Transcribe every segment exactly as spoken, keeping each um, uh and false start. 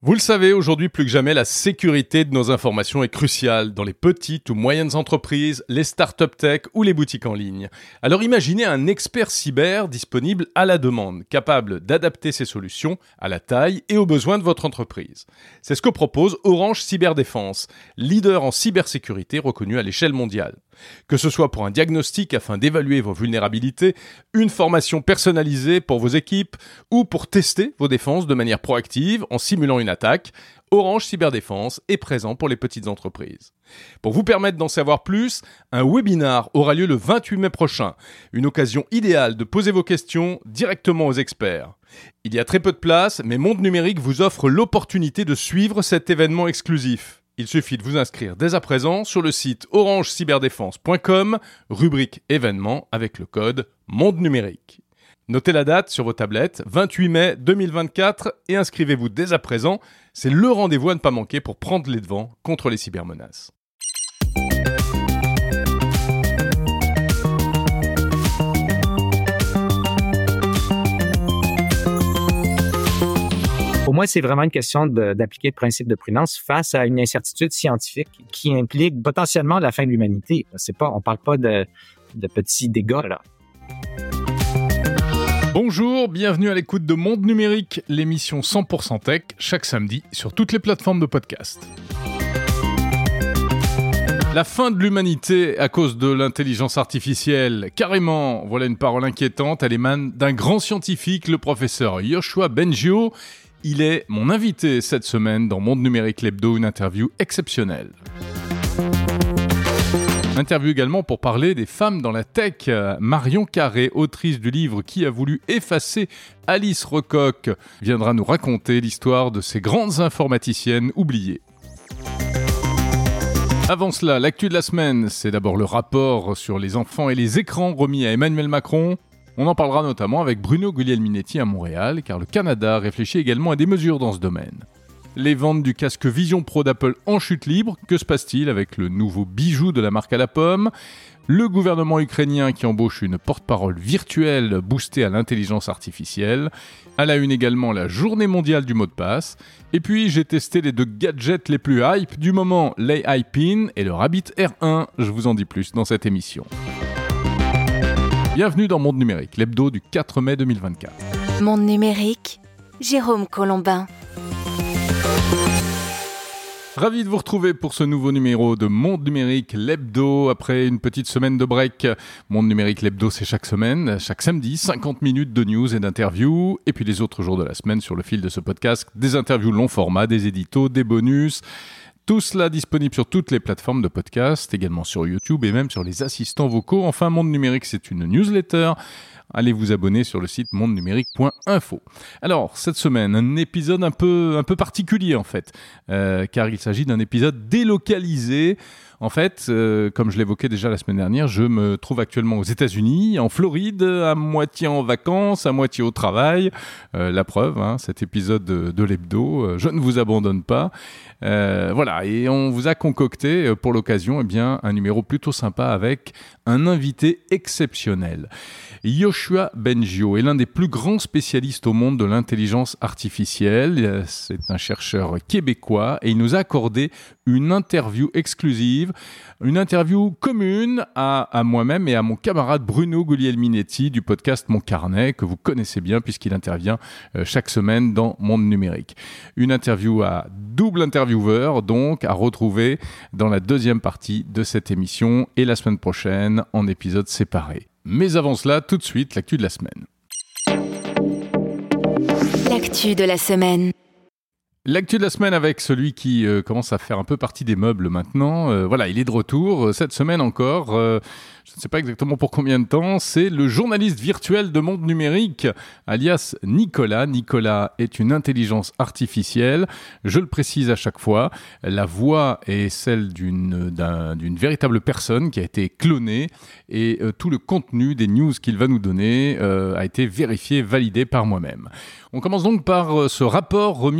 Vous le savez, aujourd'hui plus que jamais, la sécurité de nos informations est cruciale dans les petites ou moyennes entreprises, les startups tech ou les boutiques en ligne. Alors imaginez un expert cyber disponible à la demande, capable d'adapter ses solutions à la taille et aux besoins de votre entreprise. C'est ce que propose Orange Cyberdéfense, leader en cybersécurité reconnu à l'échelle mondiale. Que ce soit pour un diagnostic afin d'évaluer vos vulnérabilités, une formation personnalisée pour vos équipes ou pour tester vos défenses de manière proactive en simulant une attaque, Orange Cyberdéfense est présent pour les petites entreprises. Pour vous permettre d'en savoir plus, un webinar aura lieu le vingt-huit mai prochain, une occasion idéale de poser vos questions directement aux experts. Il y a très peu de place, mais Monde Numérique vous offre l'opportunité de suivre cet événement exclusif. Il suffit de vous inscrire dès à présent sur le site orange cyberdéfense point com, rubrique événements avec le code Monde Numérique. Notez la date sur vos tablettes, vingt-huit mai deux mille vingt-quatre, et inscrivez-vous dès à présent. C'est le rendez-vous à ne pas manquer pour prendre les devants contre les cybermenaces. Pour moi, c'est vraiment une question de, d'appliquer le principe de prudence face à une incertitude scientifique qui implique potentiellement la fin de l'humanité. C'est pas, on parle pas de, de petits dégâts, là. Bonjour, bienvenue à l'écoute de Monde Numérique, l'émission cent pour cent tech, chaque samedi sur toutes les plateformes de podcast. La fin de l'humanité à cause de l'intelligence artificielle, carrément, voilà une parole inquiétante, elle émane d'un grand scientifique, le professeur Yoshua Bengio. Il est mon invité cette semaine dans Monde Numérique l'Hebdo, une interview exceptionnelle. Interview également pour parler des femmes dans la tech. Marion Carré, autrice du livre Qui a voulu effacer Alice Recoq, viendra nous raconter l'histoire de ces grandes informaticiennes oubliées. Avant cela, l'actu de la semaine, c'est d'abord le rapport sur les enfants et les écrans remis à Emmanuel Macron. On en parlera notamment avec Bruno Guglielminetti à Montréal, car le Canada réfléchit également à des mesures dans ce domaine. Les ventes du casque Vision Pro d'Apple en chute libre, que se passe-t-il avec le nouveau bijou de la marque à la pomme ? Le gouvernement ukrainien qui embauche une porte-parole virtuelle boostée à l'intelligence artificielle. À la une également la journée mondiale du mot de passe. Et puis j'ai testé les deux gadgets les plus hype du moment, l'A I Pin et le Rabbit R un. Je vous en dis plus dans cette émission. Bienvenue dans Monde Numérique, l'hebdo du quatre mai deux mille vingt-quatre. Monde Numérique, Jérôme Colombin. Ravi de vous retrouver pour ce nouveau numéro de Monde Numérique, l'hebdo, après une petite semaine de break. Monde Numérique, l'hebdo, c'est chaque semaine, chaque samedi, cinquante minutes de news et d'interviews. Et puis les autres jours de la semaine, sur le fil de ce podcast, des interviews long format, des éditos, des bonus. Tout cela disponible sur toutes les plateformes de podcast, également sur YouTube et même sur les assistants vocaux. Enfin, Monde Numérique, c'est une newsletter. Allez vous abonner sur le site monde numérique point info. Alors, cette semaine, un épisode un peu, un peu particulier en fait, euh, car il s'agit d'un épisode délocalisé. En fait, euh, comme je l'évoquais déjà la semaine dernière, je me trouve actuellement aux États-Unis, en Floride, à moitié en vacances, à moitié au travail. Euh, la preuve, hein, cet épisode de, de l'hebdo, euh, je ne vous abandonne pas. Euh, voilà, et on vous a concocté euh, pour l'occasion eh bien, un numéro plutôt sympa avec un invité exceptionnel. Yoshua Bengio est l'un des plus grands spécialistes au monde de l'intelligence artificielle. C'est un chercheur québécois et il nous a accordé une interview exclusive, une interview commune à, à moi-même et à mon camarade Bruno Guglielminetti du podcast Mon Carnet, que vous connaissez bien puisqu'il intervient chaque semaine dans Monde Numérique. Une interview à double intervieweur, donc à retrouver dans la deuxième partie de cette émission et la semaine prochaine en épisode séparé. Mais avant cela, tout de suite, l'actu de la semaine. L'actu de la semaine. L'actu de la semaine avec celui qui euh, commence à faire un peu partie des meubles maintenant. Euh, voilà, il est de retour euh, cette semaine encore. Euh, je ne sais pas exactement pour combien de temps. C'est le journaliste virtuel de Monde Numérique, alias Nicolas. Nicolas est une intelligence artificielle. Je le précise à chaque fois. La voix est celle d'une, d'un, d'une véritable personne qui a été clonée et euh, tout le contenu des news qu'il va nous donner euh, a été vérifié, validé par moi-même. On commence donc par euh, ce rapport remis cette semaine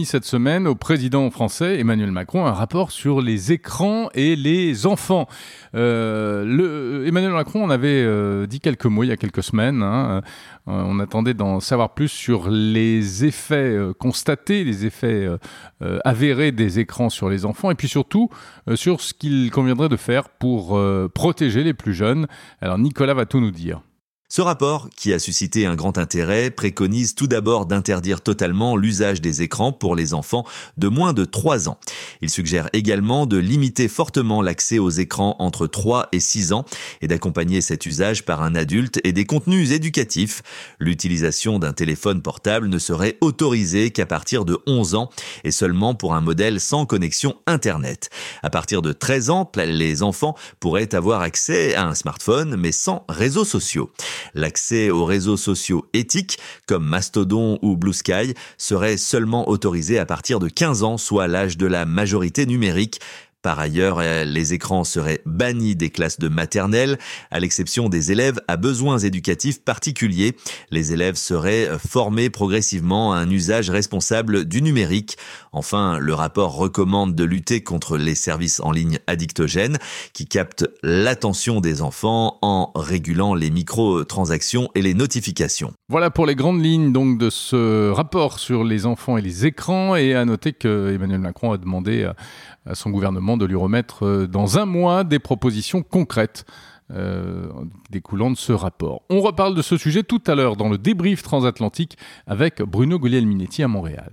semaine au président français Emmanuel Macron un rapport sur les écrans et les enfants. Euh, le, Emmanuel Macron en avait euh, dit quelques mots il y a quelques semaines. Hein. Euh, on attendait d'en savoir plus sur les effets euh, constatés, les effets euh, euh, avérés des écrans sur les enfants et puis surtout euh, sur ce qu'il conviendrait de faire pour euh, protéger les plus jeunes. Alors Nicolas va tout nous dire. Ce rapport, qui a suscité un grand intérêt, préconise tout d'abord d'interdire totalement l'usage des écrans pour les enfants de moins de trois ans. Il suggère également de limiter fortement l'accès aux écrans entre trois et six ans et d'accompagner cet usage par un adulte et des contenus éducatifs. L'utilisation d'un téléphone portable ne serait autorisée qu'à partir de onze ans et seulement pour un modèle sans connexion Internet. À partir de treize ans, les enfants pourraient avoir accès à un smartphone mais sans réseaux sociaux. L'accès aux réseaux sociaux éthiques, comme Mastodon ou Blue Sky, serait seulement autorisé à partir de quinze ans, soit l'âge de la majorité numérique. Par ailleurs, les écrans seraient bannis des classes de maternelle, à l'exception des élèves à besoins éducatifs particuliers. Les élèves seraient formés progressivement à un usage responsable du numérique. Enfin, le rapport recommande de lutter contre les services en ligne addictogènes qui captent l'attention des enfants en régulant les microtransactions et les notifications. Voilà pour les grandes lignes donc de ce rapport sur les enfants et les écrans. Et à noter que Emmanuel Macron a demandé à, à son gouvernement de lui remettre dans un mois des propositions concrètes euh, découlant de ce rapport. On reparle de ce sujet tout à l'heure dans le débrief transatlantique avec Bruno Guglielminetti à Montréal.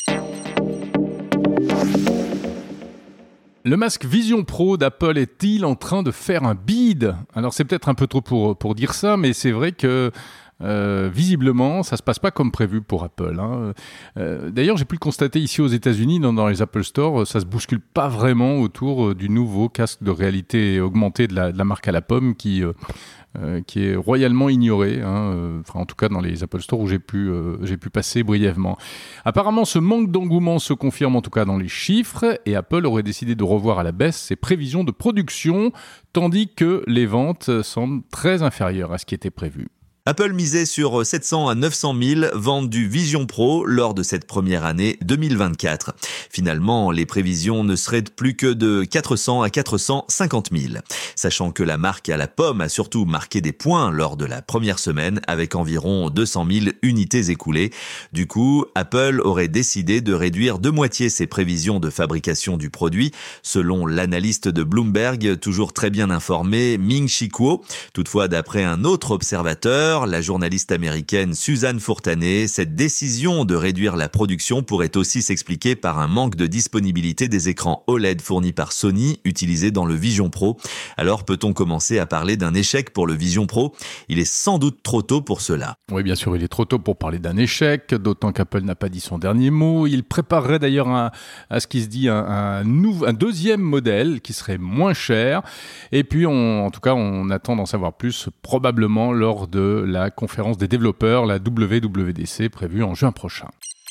Le masque Vision Pro d'Apple est-il en train de faire un bide ? Alors c'est peut-être un peu trop pour, pour dire ça, mais c'est vrai que Euh, visiblement, ça se passe pas comme prévu pour Apple. Hein. Euh, d'ailleurs, j'ai pu le constater ici aux États-Unis, dans, dans les Apple Store, ça se bouscule pas vraiment autour euh, du nouveau casque de réalité augmentée de la, de la marque à la pomme qui euh, euh, qui est royalement ignoré. Hein, euh, enfin, en tout cas, dans les Apple Store où j'ai pu euh, j'ai pu passer brièvement. Apparemment, ce manque d'engouement se confirme en tout cas dans les chiffres, et Apple aurait décidé de revoir à la baisse ses prévisions de production, tandis que les ventes semblent très inférieures à ce qui était prévu. Apple misait sur sept cents à neuf cent mille ventes du Vision Pro lors de cette première année deux mille vingt-quatre. Finalement, les prévisions ne seraient plus que de quatre cents à quatre cent cinquante mille. Sachant que la marque à la pomme a surtout marqué des points lors de la première semaine avec environ deux cent mille unités écoulées. Du coup, Apple aurait décidé de réduire de moitié ses prévisions de fabrication du produit, selon l'analyste de Bloomberg, toujours très bien informé, Ming-Chi Kuo. Toutefois, d'après un autre observateur, la journaliste américaine Suzanne Fourtanet, cette décision de réduire la production pourrait aussi s'expliquer par un manque de disponibilité des écrans O L E D fournis par Sony, utilisés dans le Vision Pro. Alors peut-on commencer à parler d'un échec pour le Vision Pro ? Il est sans doute trop tôt pour cela. Oui, bien sûr, il est trop tôt pour parler d'un échec, d'autant qu'Apple n'a pas dit son dernier mot. Il préparerait d'ailleurs un, à ce qui se dit un, un, nouveau, un deuxième modèle qui serait moins cher. Et puis, on, en tout cas, on attend d'en savoir plus probablement lors de la conférence des développeurs, la W W D C, prévue en juin prochain.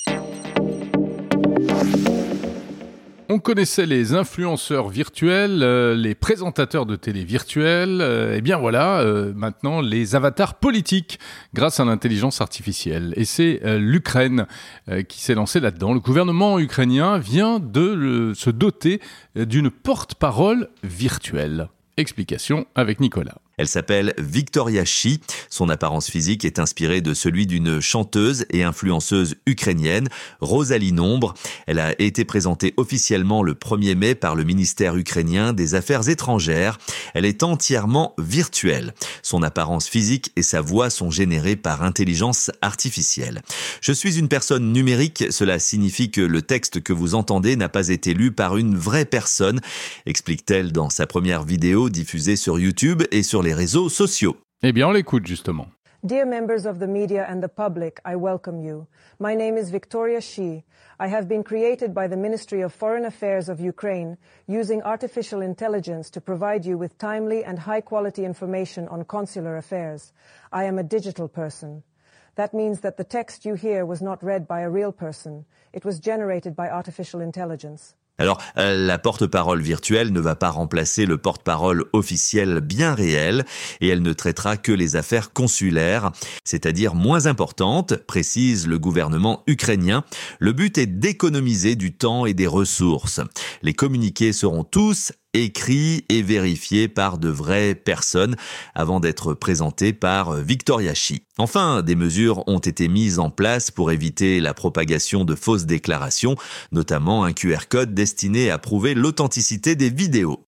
On connaissait les influenceurs virtuels, euh, les présentateurs de télé virtuels, euh, et bien voilà, euh, maintenant les avatars politiques grâce à l'intelligence artificielle. Et c'est euh, l'Ukraine euh, qui s'est lancée là-dedans. Le gouvernement ukrainien vient de euh, se doter d'une porte-parole virtuelle. Explication avec Nicolas. Elle s'appelle Victoria Shi. Son apparence physique est inspirée de celui d'une chanteuse et influenceuse ukrainienne, Rosalie Nombre. Elle a été présentée officiellement le premier mai par le ministère ukrainien des Affaires étrangères. Elle est entièrement virtuelle. Son apparence physique et sa voix sont générées par intelligence artificielle. Je suis une personne numérique, cela signifie que le texte que vous entendez n'a pas été lu par une vraie personne, explique-t-elle dans sa première vidéo diffusée sur YouTube et sur les réseaux sociaux. Eh bien, on l'écoute justement. Dear members of the media and the public, I welcome you. My name is Victoria Shi. I have been created by the Ministry of Foreign Affairs of Ukraine using artificial intelligence to provide you with timely and high-quality information on consular affairs. I am a digital person. That means that the text you hear was not read by a real person. It was generated by artificial intelligence. Alors, la porte-parole virtuelle ne va pas remplacer le porte-parole officiel bien réel et elle ne traitera que les affaires consulaires, c'est-à-dire moins importantes, précise le gouvernement ukrainien. Le but est d'économiser du temps et des ressources. Les communiqués seront tous écrits et vérifiés par de vraies personnes avant d'être présentés par Victoria Shi. Enfin, des mesures ont été mises en place pour éviter la propagation de fausses déclarations, notamment un Q R code destiné à prouver l'authenticité des vidéos.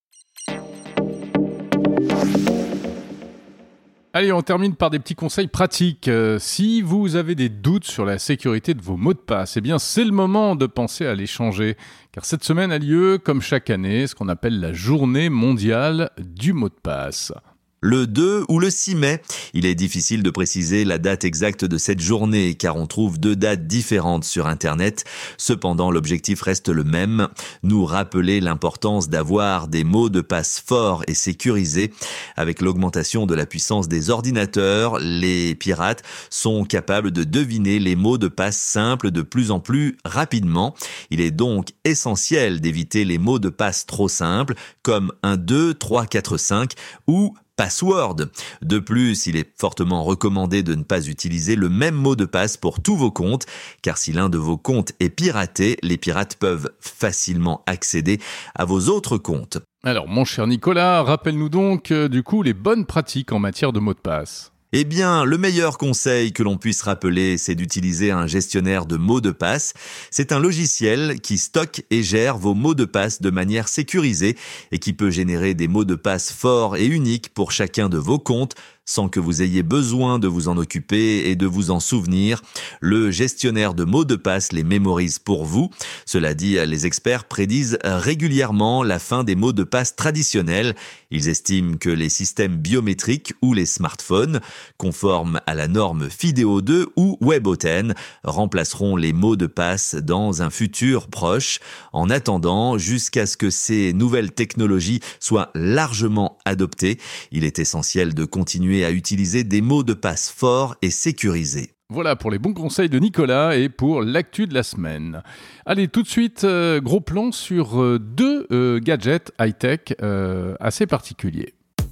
Allez, on termine par des petits conseils pratiques. Euh, si vous avez des doutes sur la sécurité de vos mots de passe, eh bien, c'est le moment de penser à les changer. Car cette semaine a lieu, comme chaque année, ce qu'on appelle la journée mondiale du mot de passe. Le deux ou le six mai. Il est difficile de préciser la date exacte de cette journée car on trouve deux dates différentes sur Internet. Cependant, l'objectif reste le même, nous rappeler l'importance d'avoir des mots de passe forts et sécurisés. Avec l'augmentation de la puissance des ordinateurs, les pirates sont capables de deviner les mots de passe simples de plus en plus rapidement. Il est donc essentiel d'éviter les mots de passe trop simples comme un, deux, trois, quatre, cinq ou password. De plus, il est fortement recommandé de ne pas utiliser le même mot de passe pour tous vos comptes, car si l'un de vos comptes est piraté, les pirates peuvent facilement accéder à vos autres comptes. Alors, mon cher Nicolas, rappelle-nous donc euh, du coup les bonnes pratiques en matière de mots de passe. Eh bien, le meilleur conseil que l'on puisse rappeler, c'est d'utiliser un gestionnaire de mots de passe. C'est un logiciel qui stocke et gère vos mots de passe de manière sécurisée et qui peut générer des mots de passe forts et uniques pour chacun de vos comptes, sans que vous ayez besoin de vous en occuper et de vous en souvenir. Le gestionnaire de mots de passe les mémorise pour vous. Cela dit, les experts prédisent régulièrement la fin des mots de passe traditionnels. Ils estiment que les systèmes biométriques ou les smartphones, conformes à la norme FIDO deux ou WebAuthn, remplaceront les mots de passe dans un futur proche. En attendant, jusqu'à ce que ces nouvelles technologies soient largement adoptées, il est essentiel de continuer à utiliser des mots de passe forts et sécurisés. Voilà pour les bons conseils de Nicolas et pour l'actu de la semaine. Allez, tout de suite, euh, gros plan sur euh, deux euh, gadgets high-tech euh, assez particuliers.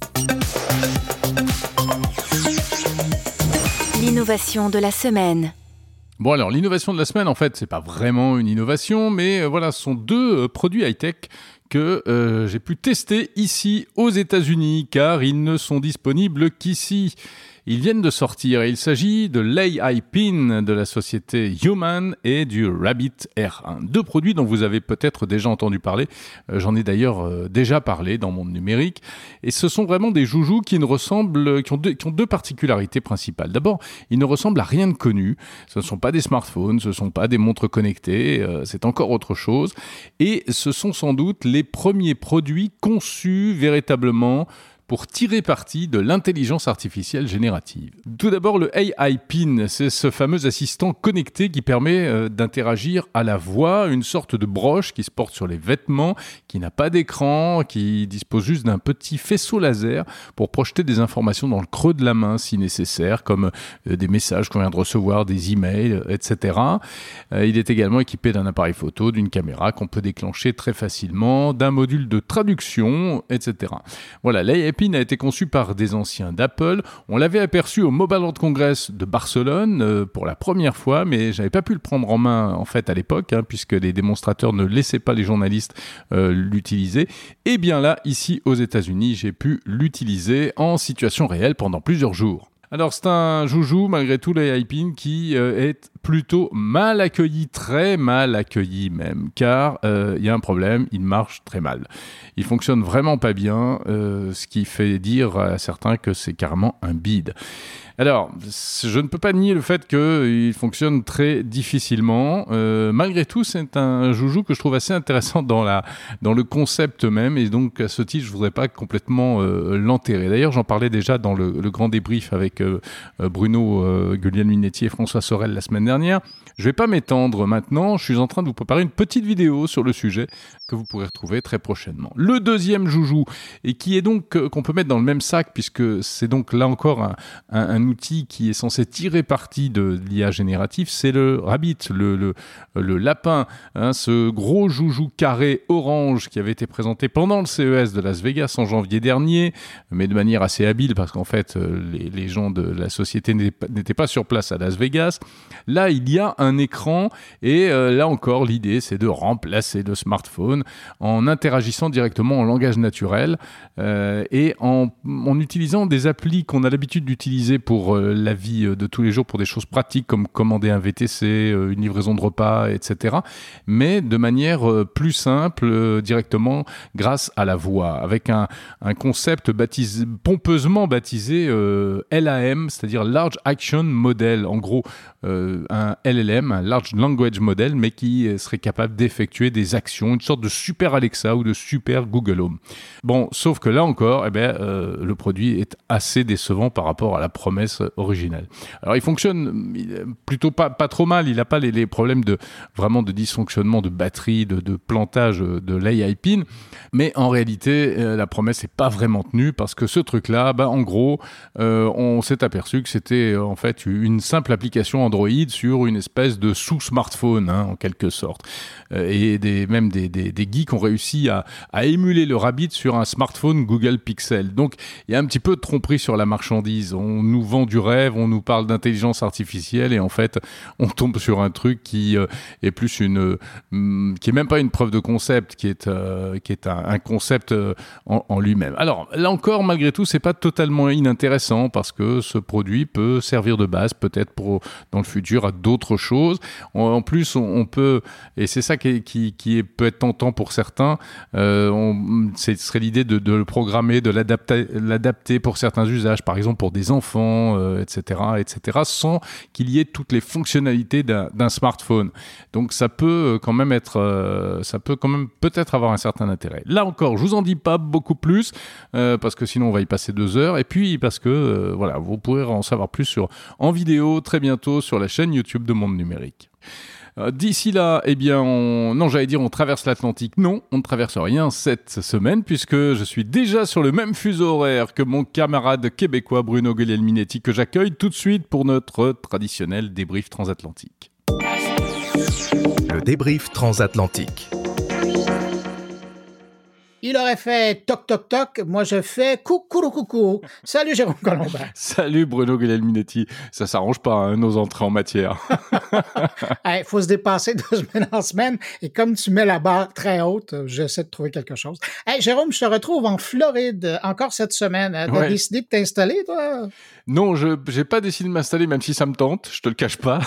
L'innovation de la semaine. Bon alors, l'innovation de la semaine, en fait, c'est pas vraiment une innovation, mais euh, voilà, ce sont deux euh, produits high-tech que euh, j'ai pu tester ici aux États-Unis, car ils ne sont disponibles qu'ici. Ils viennent de sortir et il s'agit de l'A I Pin de la société Human et du Rabbit R un. Deux produits dont vous avez peut-être déjà entendu parler. Euh, j'en ai d'ailleurs euh, déjà parlé dans Monde Numérique. Et ce sont vraiment des joujoux qui ne ressemblent, qui ont deux, qui ont deux particularités principales. D'abord, ils ne ressemblent à rien de connu. Ce ne sont pas des smartphones, ce ne sont pas des montres connectées, euh, c'est encore autre chose. Et ce sont sans doute les premiers produits conçus véritablement pour tirer parti de l'intelligence artificielle générative. Tout d'abord, le A I Pin, c'est ce fameux assistant connecté qui permet euh, d'interagir à la voix, une sorte de broche qui se porte sur les vêtements, qui n'a pas d'écran, qui dispose juste d'un petit faisceau laser pour projeter des informations dans le creux de la main si nécessaire, comme euh, des messages qu'on vient de recevoir, des emails, et cetera. Euh, il est également équipé d'un appareil photo, d'une caméra qu'on peut déclencher très facilement, d'un module de traduction, et cetera. Voilà, l'A I Pin a été conçu par des anciens d'Apple. On l'avait aperçu au Mobile World Congress de Barcelone euh, pour la première fois, mais j'avais pas pu le prendre en main en fait à l'époque, hein, puisque les démonstrateurs ne laissaient pas les journalistes euh, l'utiliser. Et bien là, ici aux États-Unis, j'ai pu l'utiliser en situation réelle pendant plusieurs jours. Alors c'est un joujou malgré tout, l'A I Pin, qui euh, est plutôt mal accueilli, très mal accueilli même, car il euh, y a un problème, il marche très mal. Il fonctionne vraiment pas bien, euh, ce qui fait dire à certains que c'est carrément un bide. Alors, je ne peux pas nier le fait qu'il fonctionne très difficilement. Euh, malgré tout, c'est un joujou que je trouve assez intéressant dans, la, dans le concept même. Et donc, à ce titre, je ne voudrais pas complètement euh, l'enterrer. D'ailleurs, j'en parlais déjà dans le, le grand débrief avec euh, Bruno euh, Guglielminetti et François Sorel la semaine dernière. Je ne vais pas m'étendre maintenant. Je suis en train de vous préparer une petite vidéo sur le sujet que vous pourrez retrouver très prochainement. Le deuxième joujou, et qui est donc euh, qu'on peut mettre dans le même sac, puisque c'est donc là encore un, un, un un outil qui est censé tirer parti de l'I A générative, c'est le Rabbit, le, le, le lapin, hein, ce gros joujou carré orange qui avait été présenté pendant le C E S de Las Vegas en janvier dernier, mais de manière assez habile parce qu'en fait, les, les gens de la société n'étaient pas sur place à Las Vegas. Là, il y a un écran et euh, là encore, l'idée, c'est de remplacer le smartphone en interagissant directement en langage naturel euh, et en, en utilisant des applis qu'on a l'habitude d'utiliser pour euh, la vie de tous les jours, pour des choses pratiques comme commander un V T C, euh, une livraison de repas, et cetera. Mais de manière euh, plus simple, euh, directement grâce à la voix, avec un, un concept baptisé, pompeusement baptisé euh, L A M, c'est-à-dire Large Action Model. En gros, euh, un L L M, un Large Language Model, mais qui serait capable d'effectuer des actions, une sorte de super Alexa ou de super Google Home. Bon, sauf que là encore, eh ben, euh, le produit est assez décevant par rapport à la promesse originale. Alors, il fonctionne plutôt pas, pas trop mal. Il n'a pas les, les problèmes de vraiment de dysfonctionnement de batterie, de, de plantage de l'A I pin. Mais en réalité, euh, la promesse n'est pas vraiment tenue parce que ce truc-là, bah, en gros, euh, on s'est aperçu que c'était euh, en fait une simple application Android sur une espèce de sous-smartphone, hein, en quelque sorte. Euh, et des, même des, des, des geeks ont réussi à, à émuler le Rabbit sur un smartphone Google Pixel. Donc, il y a un petit peu de tromperie sur la marchandise. On nous vend du rêve, on nous parle d'intelligence artificielle et en fait, on tombe sur un truc qui euh, est plus une, euh, qui est même pas une preuve de concept, qui est, euh, qui est un, un concept euh, en, en lui-même. Alors, là encore, malgré tout, c'est pas totalement inintéressant parce que ce produit peut servir de base, peut-être pour, dans le futur, à d'autres choses. En, en plus, on, on peut, et c'est ça qui, est, qui, qui est, peut être tentant pour certains, euh, on, ce serait l'idée de, de le programmer, de l'adapter, l'adapter pour certains usages, par exemple pour des enfants, euh, et cetera, et cetera, sans qu'il y ait toutes les fonctionnalités d'un, d'un smartphone. Donc, ça peut quand même être, euh, ça peut quand même peut-être avoir un certain intérêt. Là encore, je vous en dis pas beaucoup plus euh, parce que sinon on va y passer deux heures. Et puis parce que euh, voilà, vous pourrez en savoir plus sur en vidéo très bientôt sur la chaîne YouTube de Monde Numérique. Euh, d'ici là, eh bien, on... non, j'allais dire on traverse l'Atlantique. Non, on ne traverse rien cette semaine puisque je suis déjà sur le même fuseau horaire que mon camarade québécois Bruno Guglielminetti que j'accueille tout de suite pour notre traditionnel débrief transatlantique. Le débrief transatlantique. Il aurait fait toc toc toc, moi je fais coucou coucou. Salut Jérôme Colombin. Salut Bruno Guglielminetti. Ça s'arrange pas, hein, nos entrées en matière. Il hey, faut se dépasser de semaine en semaine et comme tu mets la barre très haute, j'essaie de trouver quelque chose. Hey, Jérôme, je te retrouve en Floride encore cette semaine. T'as ouais. décidé de t'installer, toi? Non, je j'ai pas décidé de m'installer, même si ça me tente, je te le cache pas.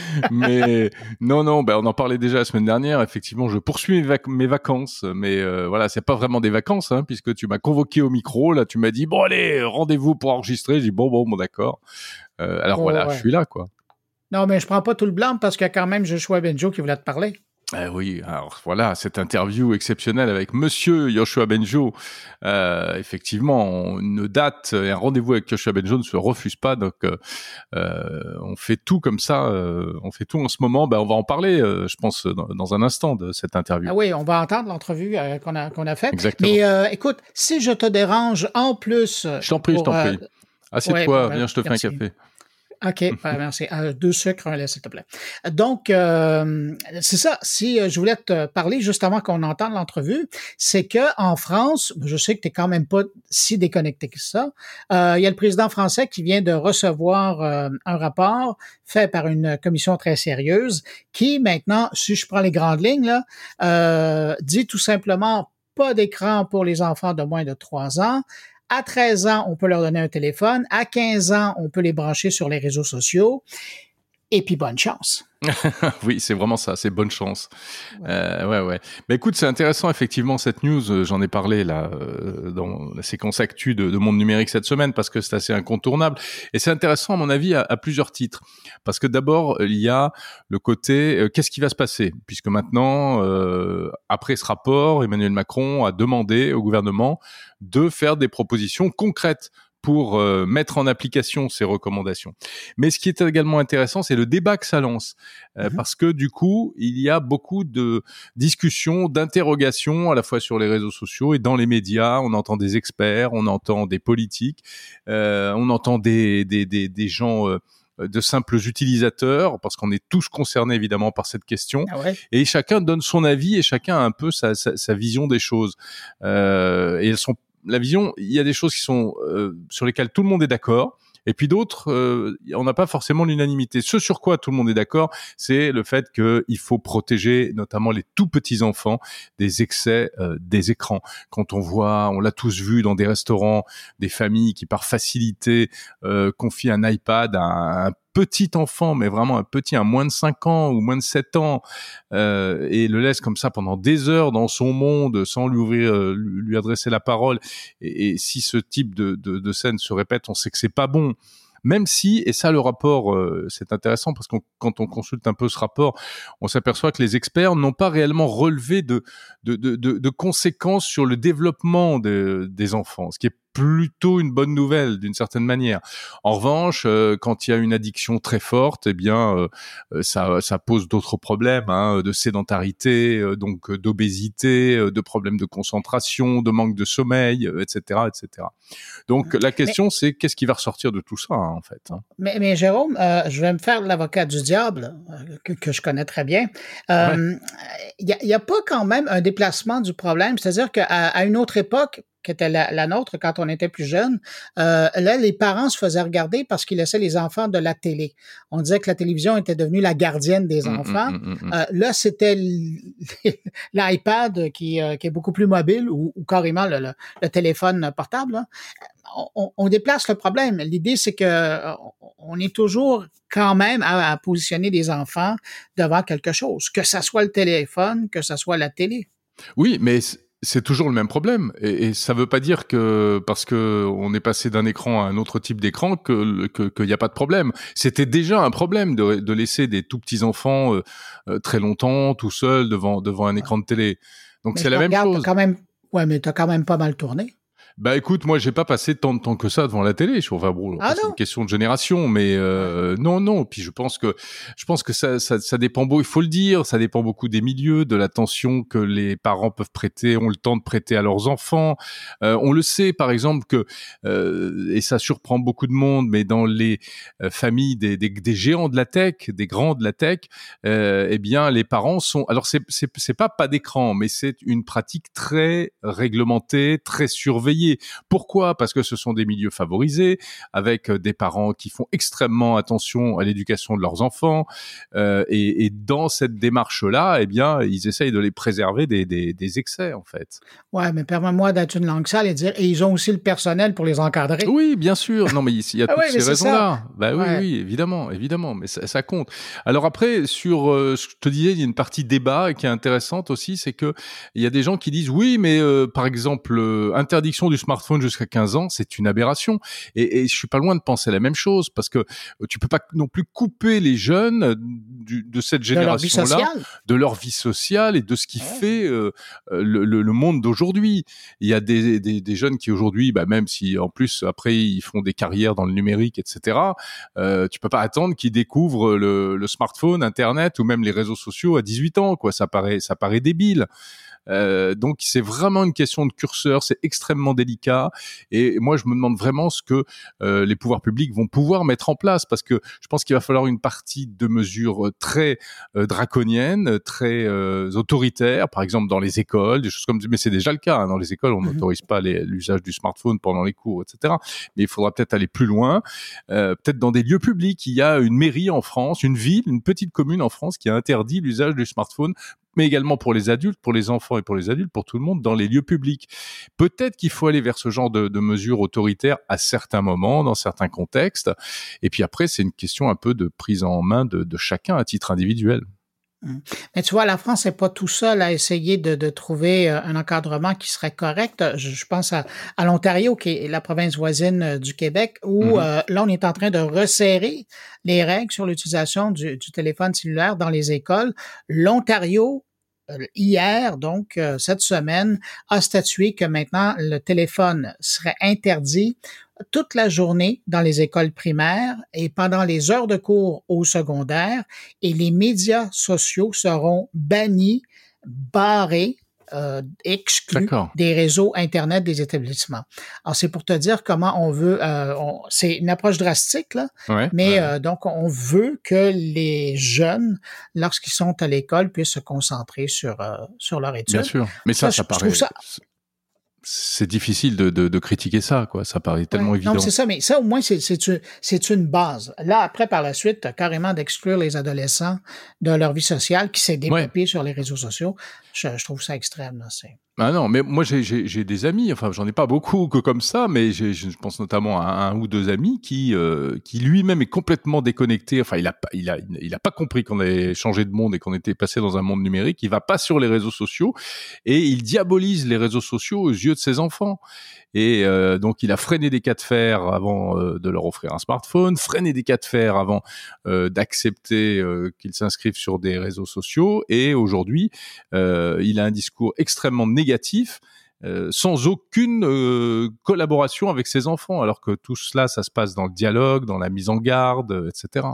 mais non, non, ben on en parlait déjà la semaine dernière. Effectivement, je poursuis mes, vac- mes vacances, mais euh, voilà, c'est pas vraiment des vacances, hein, puisque tu m'as convoqué au micro. Là, tu m'as dit bon allez, rendez-vous pour enregistrer. J'ai dit bon bon bon d'accord. Euh, alors oh, voilà, ouais. je suis là quoi. Non, mais je prends pas tout le blanc parce qu'il y a quand même Joshua Benjo qui voulait te parler. Eh oui, alors voilà, cette interview exceptionnelle avec Monsieur Yoshua Benjo. Euh, effectivement, une date et un rendez-vous avec Yoshua Benjo ne se refuse pas, donc euh, on fait tout comme ça, euh, on fait tout en ce moment. Ben, on va en parler, euh, je pense, dans, dans un instant de cette interview. Ah oui, on va entendre l'entrevue euh, qu'on a qu'on a faite. Exactement. Mais euh, écoute, si je te dérange en plus, je t'en prie, pour, je t'en prie. Assieds-toi, ouais, viens, je te merci. fais un café. OK, ben merci. Euh, deux sucres, un lait, s'il te plaît. Donc, euh, c'est ça. Si euh, je voulais te parler juste avant qu'on entende l'entrevue, c'est que en France, je sais que tu n'es quand même pas si déconnecté que ça, euh, il y a le président français qui vient de recevoir euh, un rapport fait par une commission très sérieuse qui, maintenant, si je prends les grandes lignes, là, euh, dit tout simplement pas d'écran pour les enfants de moins de trois ans. À treize ans, on peut leur donner un téléphone. À quinze ans, on peut les brancher sur les réseaux sociaux. Et puis, bonne chance. Oui, c'est vraiment ça, c'est bonne chance. Ouais, euh, ouais. ouais. Mais écoute, c'est intéressant, effectivement, cette news. Euh, j'en ai parlé là euh, dans la séquence actu de, de Monde Numérique cette semaine parce que c'est assez incontournable. Et c'est intéressant, à mon avis, à, à plusieurs titres. Parce que d'abord, il y a le côté euh, qu'est-ce qui va se passer, puisque maintenant, euh, après ce rapport, Emmanuel Macron a demandé au gouvernement de faire des propositions concrètes pour euh, mettre en application ces recommandations. Mais ce qui est également intéressant, c'est le débat que ça lance, euh, mmh. parce que du coup, il y a beaucoup de discussions, d'interrogations, à la fois sur les réseaux sociaux et dans les médias. On entend des experts, on entend des politiques, euh, on entend des des des, des gens euh, de simples utilisateurs, parce qu'on est tous concernés évidemment par cette question, ah ouais. et chacun donne son avis et chacun a un peu sa sa, sa vision des choses. Euh, et elles sont La vision, il y a des choses qui sont euh, sur lesquelles tout le monde est d'accord, et puis d'autres, euh, on n'a pas forcément l'unanimité. Ce sur quoi tout le monde est d'accord, c'est le fait qu'il faut protéger notamment les tout petits enfants des excès euh, des écrans. Quand on voit, on l'a tous vu dans des restaurants, des familles qui par facilité euh, confient un iPad à un, un petit enfant, mais vraiment un petit, un moins de cinq ans ou moins de sept ans, euh, et le laisse comme ça pendant des heures dans son monde sans lui ouvrir, euh, lui adresser la parole. Et, et si ce type de, de, de scène se répète, on sait que c'est pas bon. Même si, et ça le rapport, euh, c'est intéressant parce que quand on consulte un peu ce rapport, on s'aperçoit que les experts n'ont pas réellement relevé de, de, de, de, de conséquences sur le développement de, des enfants, ce qui est plutôt une bonne nouvelle d'une certaine manière. En revanche, euh, quand il y a une addiction très forte, eh bien, euh, ça, ça pose d'autres problèmes, hein, de sédentarité, euh, donc d'obésité, euh, de problèmes de concentration, de manque de sommeil, euh, et cetera, et cetera. Donc la question, mais, c'est qu'est-ce qui va ressortir de tout ça, hein, en fait. Hein. Mais, mais Jérôme, euh, je vais me faire l'avocat du diable, euh, que, que je connais très bien. Il euh, n'y ouais. a, a pas quand même un déplacement du problème, c'est-à-dire qu'à à une autre époque, qui était la, la nôtre quand on était plus jeune, euh, là, les parents se faisaient regarder parce qu'ils laissaient les enfants de la télé. On disait que la télévision était devenue la gardienne des mmh, enfants. Mmh, mmh, euh, là, c'était l'iPad qui, euh, qui est beaucoup plus mobile ou, ou carrément le, le, le téléphone portable. Là. On, on déplace le problème. L'idée, c'est que on est toujours quand même à, à positionner des enfants devant quelque chose, que ça soit le téléphone, que ça soit la télé. Oui, mais c'est toujours le même problème, et, et ça veut pas dire que parce que on est passé d'un écran à un autre type d'écran que que qu'il y a pas de problème. C'était déjà un problème de, de laisser des tout petits enfants euh, euh, très longtemps tout seuls devant devant un écran de télé. Donc mais c'est la même regarde, chose. T'as quand même, ouais, mais t'as quand même pas mal tourné. Bah écoute, moi j'ai pas passé tant de temps que ça devant la télé. Je enfin bon, ah c'est une question de génération, mais euh, non non. Puis je pense que je pense que ça ça ça dépend beaucoup. Il faut le dire, ça dépend beaucoup des milieux, de l'attention que les parents peuvent prêter, ont le temps de prêter à leurs enfants. Euh, on le sait par exemple que euh, et ça surprend beaucoup de monde, mais dans les euh, familles des, des des géants de la tech, des grands de la tech, euh, eh bien les parents sont alors c'est c'est c'est pas pas d'écran, mais c'est une pratique très réglementée, très surveillée. Pourquoi ? Parce que ce sont des milieux favorisés, avec des parents qui font extrêmement attention à l'éducation de leurs enfants, euh, et, et dans cette démarche-là, eh bien, ils essayent de les préserver des, des, des excès, en fait. Ouais, mais permets-moi d'être une langue sale et dire, et ils ont aussi le personnel pour les encadrer. Oui, bien sûr. Non, mais il y a toutes ah oui, ces raisons-là. Bah oui, ouais. oui, évidemment, évidemment, mais ça, ça compte. Alors après, sur, euh, je te disais, il y a une partie débat qui est intéressante aussi, c'est que il y a des gens qui disent, oui, mais euh, par exemple, euh, interdiction du smartphone jusqu'à quinze ans, c'est une aberration. Et, et je suis pas loin de penser la même chose, parce que tu peux pas non plus couper les jeunes du, de cette génération-là, de leur, de leur vie sociale et de ce qui ouais. fait euh, le, le, le monde d'aujourd'hui. Il y a des, des, des jeunes qui aujourd'hui, bah, même si en plus après ils font des carrières dans le numérique, et cetera, euh, tu peux pas attendre qu'ils découvrent le, le smartphone, Internet ou même les réseaux sociaux à dix-huit ans, quoi. Ça paraît, ça paraît débile. Euh, donc c'est vraiment une question de curseur, c'est extrêmement délicat, et moi je me demande vraiment ce que euh, les pouvoirs publics vont pouvoir mettre en place, parce que je pense qu'il va falloir une partie de mesures très euh, draconiennes, très euh, autoritaires, par exemple dans les écoles, des choses comme mais c'est déjà le cas, hein, dans les écoles on n'autorise pas les, l'usage du smartphone pendant les cours, et cetera. Mais il faudra peut-être aller plus loin, euh, peut-être dans des lieux publics. Il y a une mairie en France, une ville, une petite commune en France qui a interdit l'usage du smartphone, mais également pour les adultes, pour les enfants et pour les adultes, pour tout le monde, dans les lieux publics. Peut-être qu'il faut aller vers ce genre de, de mesures autoritaires à certains moments, dans certains contextes. Et puis après, c'est une question un peu de prise en main de, de chacun à titre individuel. Mais tu vois, la France n'est pas tout seul à essayer de, de trouver un encadrement qui serait correct. Je, je pense à, à l'Ontario, qui est la province voisine du Québec, où mm-hmm. euh, là, on est en train de resserrer les règles sur l'utilisation du, du téléphone cellulaire dans les écoles. L'Ontario, hier, donc euh, cette semaine, a statué que maintenant le téléphone serait interdit toute la journée dans les écoles primaires et pendant les heures de cours au secondaire, et les médias sociaux seront bannis, barrés, Euh, exclus D'accord. des réseaux Internet des établissements. Alors, c'est pour te dire comment on veut... Euh, on, c'est une approche drastique, là, Ouais, mais ouais. Euh, donc, on veut que les jeunes, lorsqu'ils sont à l'école, puissent se concentrer sur, euh, sur leur étude. Bien sûr. Mais ça, ça, Ça, je- je paraît... trouve ça- C'est difficile de, de, de critiquer ça, quoi. Ça paraît tellement Ouais. évident. Non, c'est ça, mais ça, au moins, c'est, c'est, une, c'est une base. Là, après, par la suite, t'as carrément d'exclure les adolescents de leur vie sociale qui s'est développée Ouais. sur les réseaux sociaux. Je, je trouve ça extrême, là. C'est... Ah non, mais moi j'ai, j'ai, j'ai des amis, enfin j'en ai pas beaucoup que comme ça, mais j'ai, je pense notamment à un ou deux amis qui, euh, qui lui-même est complètement déconnecté. Enfin, il a pas, il a, il a pas compris qu'on avait changé de monde et qu'on était passé dans un monde numérique. Il va pas sur les réseaux sociaux et il diabolise les réseaux sociaux aux yeux de ses enfants. Et euh, donc il a freiné des cas de fer avant euh, de leur offrir un smartphone, freiné des cas de fer avant euh, d'accepter euh, qu'ils s'inscrivent sur des réseaux sociaux. Et aujourd'hui, euh, il a un discours extrêmement négatif, euh, sans aucune euh, collaboration avec ses enfants, alors que tout cela, ça se passe dans le dialogue, dans la mise en garde, euh, et cetera.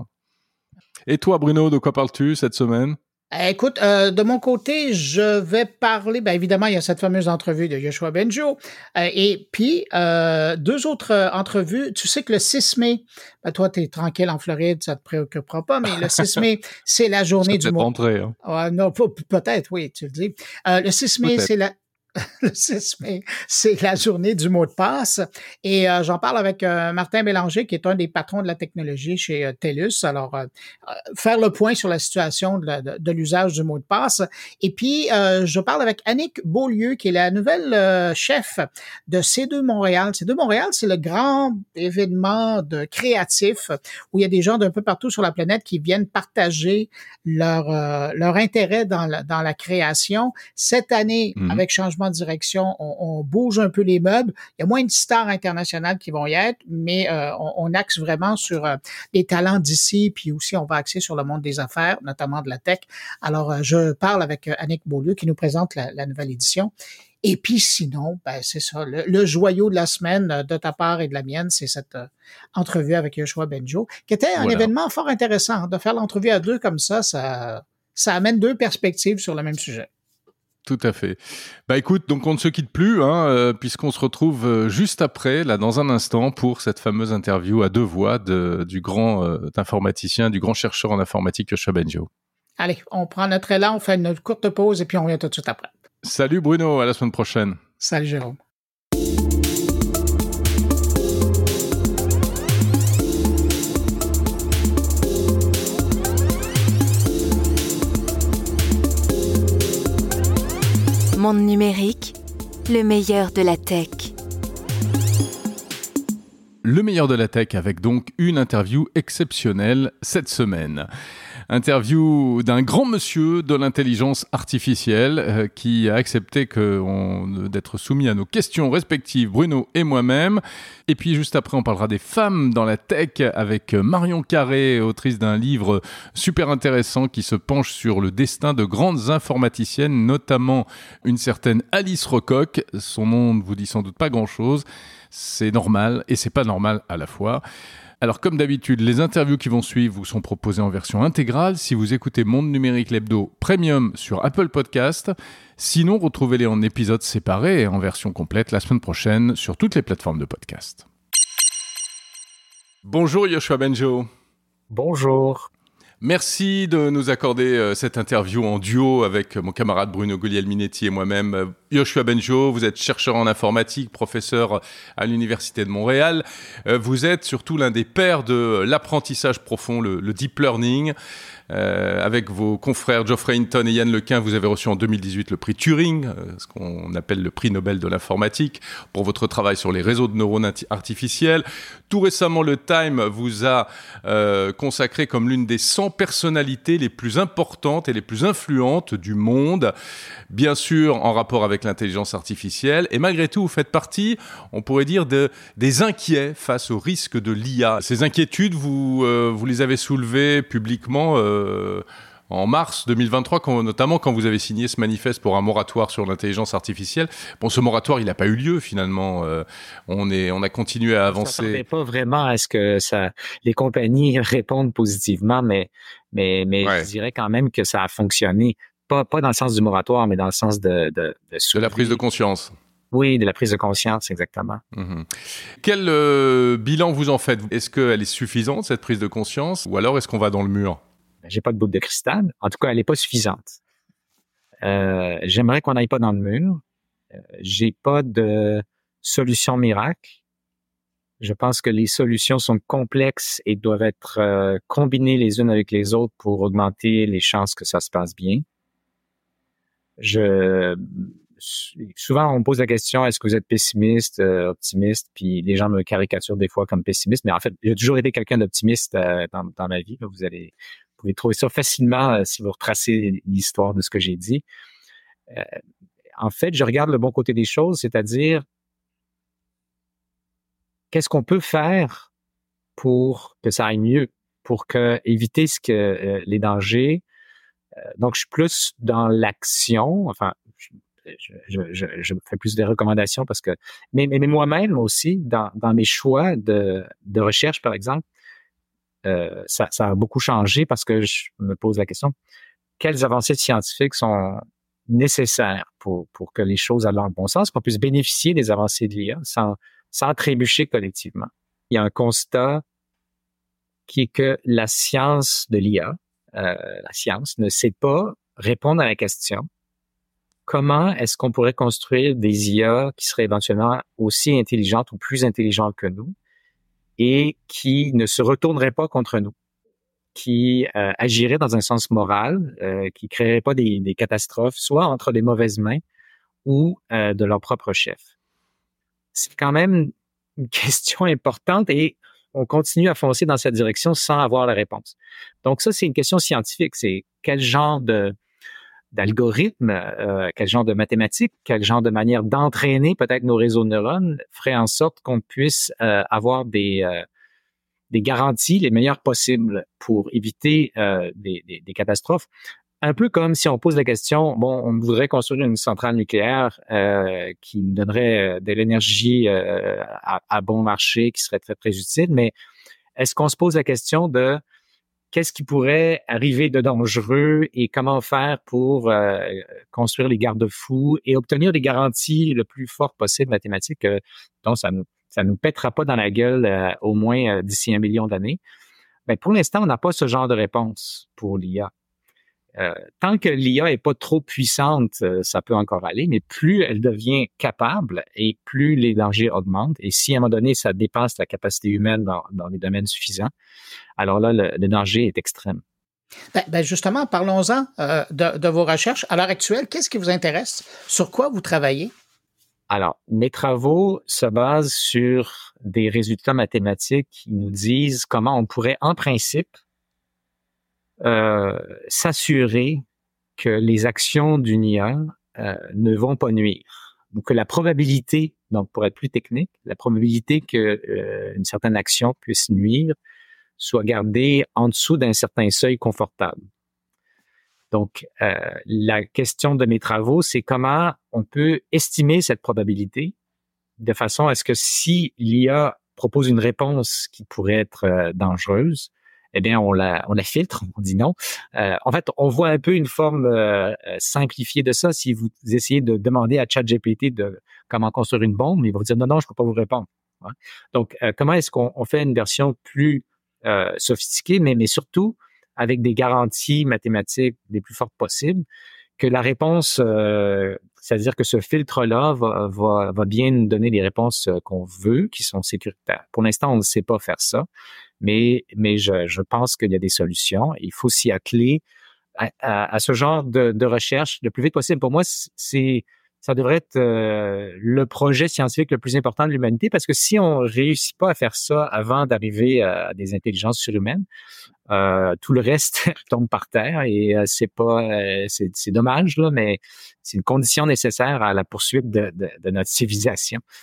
Et toi, Bruno, de quoi parles-tu cette semaine ? Euh, Écoute, euh, de mon côté, je vais parler, bien évidemment, il y a cette fameuse entrevue de Yoshua Bengio, euh, et puis euh, deux autres euh, entrevues. Tu sais que le six mai, ben, toi, tu es tranquille en Floride, ça te préoccupera pas, mais le six mai, c'est la journée du mot. mot. Hein. Euh, non, peut-être, oui, tu le dis. Euh, le six mai, peut-être. c'est la... Le six mai, c'est la journée du mot de passe. Et euh, j'en parle avec euh, Martin Bélanger, qui est un des patrons de la technologie chez euh, TELUS. Alors, euh, euh, faire le point sur la situation de, la, de, de l'usage du mot de passe. Et puis, euh, je parle avec Annick Beaulieu, qui est la nouvelle euh, chef de C deux Montréal. C deux Montréal, c'est le grand événement de créatif où il y a des gens d'un peu partout sur la planète qui viennent partager leur, euh, leur intérêt dans la, dans la création. Cette année, mmh. avec changement de direction, on, on bouge un peu les meubles. Il y a moins de stars internationales qui vont y être, mais euh, on, on axe vraiment sur euh, les talents d'ici, puis aussi on va axer sur le monde des affaires, notamment de la tech. Alors, euh, je parle avec euh, Annick Beaulieu qui nous présente la, la nouvelle édition. Et puis sinon, ben c'est ça, le, le joyau de la semaine euh, de ta part et de la mienne, c'est cette euh, entrevue avec Yoshua Bengio, qui était un voilà. événement fort intéressant. De faire l'entrevue à deux comme ça, ça, ça amène deux perspectives sur le même sujet. Tout à fait. Bah écoute, donc on ne se quitte plus, hein, euh, puisqu'on se retrouve euh, juste après, là, dans un instant, pour cette fameuse interview à deux voix de, du grand euh, informaticien, du grand chercheur en informatique Yoshua Bengio. Allez, on prend notre élan, on fait une courte pause et puis on revient tout de suite après. Salut Bruno, à la semaine prochaine. Salut Jérôme. Monde numérique, le meilleur de la tech. Le meilleur de la tech avec donc une interview exceptionnelle cette semaine. Interview d'un grand monsieur de l'intelligence artificielle euh, qui a accepté que on, d'être soumis à nos questions respectives, Bruno et moi-même. Et puis juste après, on parlera des femmes dans la tech avec Marion Carré, autrice d'un livre super intéressant qui se penche sur le destin de grandes informaticiennes, notamment une certaine Alice Rocoq. Son nom ne vous dit sans doute pas grand-chose. C'est normal et c'est pas normal à la fois. Alors comme d'habitude, les interviews qui vont suivre vous sont proposées en version intégrale si vous écoutez Monde Numérique l'Hebdo Premium sur Apple Podcast. Sinon, retrouvez-les en épisodes séparés et en version complète la semaine prochaine sur toutes les plateformes de podcast. Bonjour Yoshua Bengio. Bonjour. Merci de nous accorder euh, cette interview en duo avec mon camarade Bruno Guglielminetti et moi-même. Euh, Yoshua Bengio, vous êtes chercheur en informatique, professeur à l'Université de Montréal. Euh, vous êtes surtout l'un des pères de l'apprentissage profond, le, le deep learning. Euh, avec vos confrères Geoffrey Hinton et Yann Lequin, vous avez reçu en deux mille dix-huit le prix Turing, euh, ce qu'on appelle le prix Nobel de l'informatique, pour votre travail sur les réseaux de neurones artificiels. Tout récemment, le Time vous a euh, consacré comme l'une des cent personnalités les plus importantes et les plus influentes du monde, bien sûr en rapport avec l'intelligence artificielle. Et malgré tout, vous faites partie, on pourrait dire, de, des inquiets face au risque de l'I A. Ces inquiétudes, vous, euh, vous les avez soulevées publiquement euh, en mars deux mille vingt-trois, quand, notamment quand vous avez signé ce manifeste pour un moratoire sur l'intelligence artificielle. Bon, ce moratoire, il n'a pas eu lieu finalement. Euh, on est, on a continué à avancer. On ne s'attendait pas vraiment à ce que ça, les compagnies répondent positivement, mais, mais, mais ouais. je dirais quand même que ça a fonctionné. Pas, pas dans le sens du moratoire, mais dans le sens de, de, de, de la prise de conscience. Oui, de la prise de conscience, exactement. Mmh. Quel euh, bilan vous en faites? Est-ce qu'elle est suffisante, cette prise de conscience, ou alors est-ce qu'on va dans le mur? J'ai pas de boule de cristal. En tout cas, elle n'est pas suffisante. Euh, j'aimerais qu'on n'aille pas dans le mur. Euh, j'ai pas de solution miracle. Je pense que les solutions sont complexes et doivent être euh, combinées les unes avec les autres pour augmenter les chances que ça se passe bien. Je Souvent, on me pose la question, est-ce que vous êtes pessimiste, euh, optimiste? Puis les gens me caricaturent des fois comme pessimiste, mais en fait, j'ai toujours été quelqu'un d'optimiste euh, dans, dans ma vie. Vous allez, vous pouvez trouver ça facilement euh, si vous retracez l'histoire de ce que j'ai dit. Euh, en fait, je regarde le bon côté des choses, c'est-à-dire qu'est-ce qu'on peut faire pour que ça aille mieux, pour que éviter ce que euh, les dangers. Euh, donc, je suis plus dans l'action. Enfin, je, Je, je, je fais plus de recommandations parce que, mais, mais moi-même aussi, dans, dans mes choix de, de recherche, par exemple, euh, ça, ça a beaucoup changé parce que je me pose la question, quelles avancées scientifiques sont nécessaires pour, pour que les choses aillent dans le bon sens, qu'on puisse bénéficier des avancées de l'I A sans, sans trébucher collectivement. Il y a un constat qui est que la science de l'I A, euh, la science ne sait pas répondre à la question comment est-ce qu'on pourrait construire des I A qui seraient éventuellement aussi intelligentes ou plus intelligentes que nous et qui ne se retourneraient pas contre nous, qui euh, agiraient dans un sens moral, euh, qui créeraient pas des, des catastrophes, soit entre des mauvaises mains ou euh, de leur propre chef. C'est quand même une question importante et on continue à foncer dans cette direction sans avoir la réponse. Donc ça, c'est une question scientifique. C'est quel genre de d'algorithmes, euh, quel genre de mathématiques, quel genre de manière d'entraîner peut-être nos réseaux de neurones ferait en sorte qu'on puisse euh, avoir des, euh, des garanties les meilleures possibles pour éviter euh, des, des, des catastrophes. Un peu comme si on pose la question, bon, on voudrait construire une centrale nucléaire euh, qui nous donnerait de l'énergie euh, à, à bon marché, qui serait très, très utile, mais est-ce qu'on se pose la question de qu'est-ce qui pourrait arriver de dangereux et comment faire pour euh, construire les garde-fous et obtenir des garanties le plus fortes possible mathématiques euh, dont ça nous ça nous pètera pas dans la gueule euh, au moins euh, d'ici un million d'années. Ben, pour l'instant, on n'a pas ce genre de réponse pour l'I A. Euh, tant que l'I A est pas trop puissante, euh, ça peut encore aller, mais plus elle devient capable et plus les dangers augmentent. Et si à un moment donné, ça dépasse la capacité humaine dans, dans les domaines suffisants, alors là, le, le danger est extrême. Ben, ben justement, parlons-en euh, de, de vos recherches. À l'heure actuelle, qu'est-ce qui vous intéresse? Sur quoi vous travaillez? Alors, mes travaux se basent sur des résultats mathématiques qui nous disent comment on pourrait, en principe, euh, s'assurer que les actions d'une I A euh, ne vont pas nuire. Donc, que la probabilité, donc pour être plus technique, la probabilité que euh, une certaine action puisse nuire soit gardée en dessous d'un certain seuil confortable. Donc, euh, la question de mes travaux, c'est comment on peut estimer cette probabilité de façon à ce que si l'I A propose une réponse qui pourrait être euh, dangereuse, eh bien, on la, on la filtre, on dit non. Euh, en fait, on voit un peu une forme euh, simplifiée de ça. Si vous essayez de demander à ChatGPT de comment construire une bombe, il va vous dire non, non, je peux pas vous répondre. Ouais. Donc, euh, comment est-ce qu'on on fait une version plus euh, sophistiquée, mais, mais surtout avec des garanties mathématiques les plus fortes possibles, que la réponse, euh, c'est-à-dire que ce filtre-là va, va, va bien nous donner les réponses qu'on veut, qui sont sécuritaires. Pour l'instant, on ne sait pas faire ça, mais, mais je, je pense qu'il y a des solutions. Il faut s'y atteler à, à, à ce genre de, de recherche le plus vite possible. Pour moi, c'est ça devrait être euh, le projet scientifique le plus important de l'humanité, parce que si on réussit pas à faire ça avant d'arriver à, à des intelligences surhumaines, euh, tout le reste tombe par terre et euh, c'est pas, euh, c'est, c'est dommage là, mais c'est une condition nécessaire à la poursuite de, de, de notre civilisation.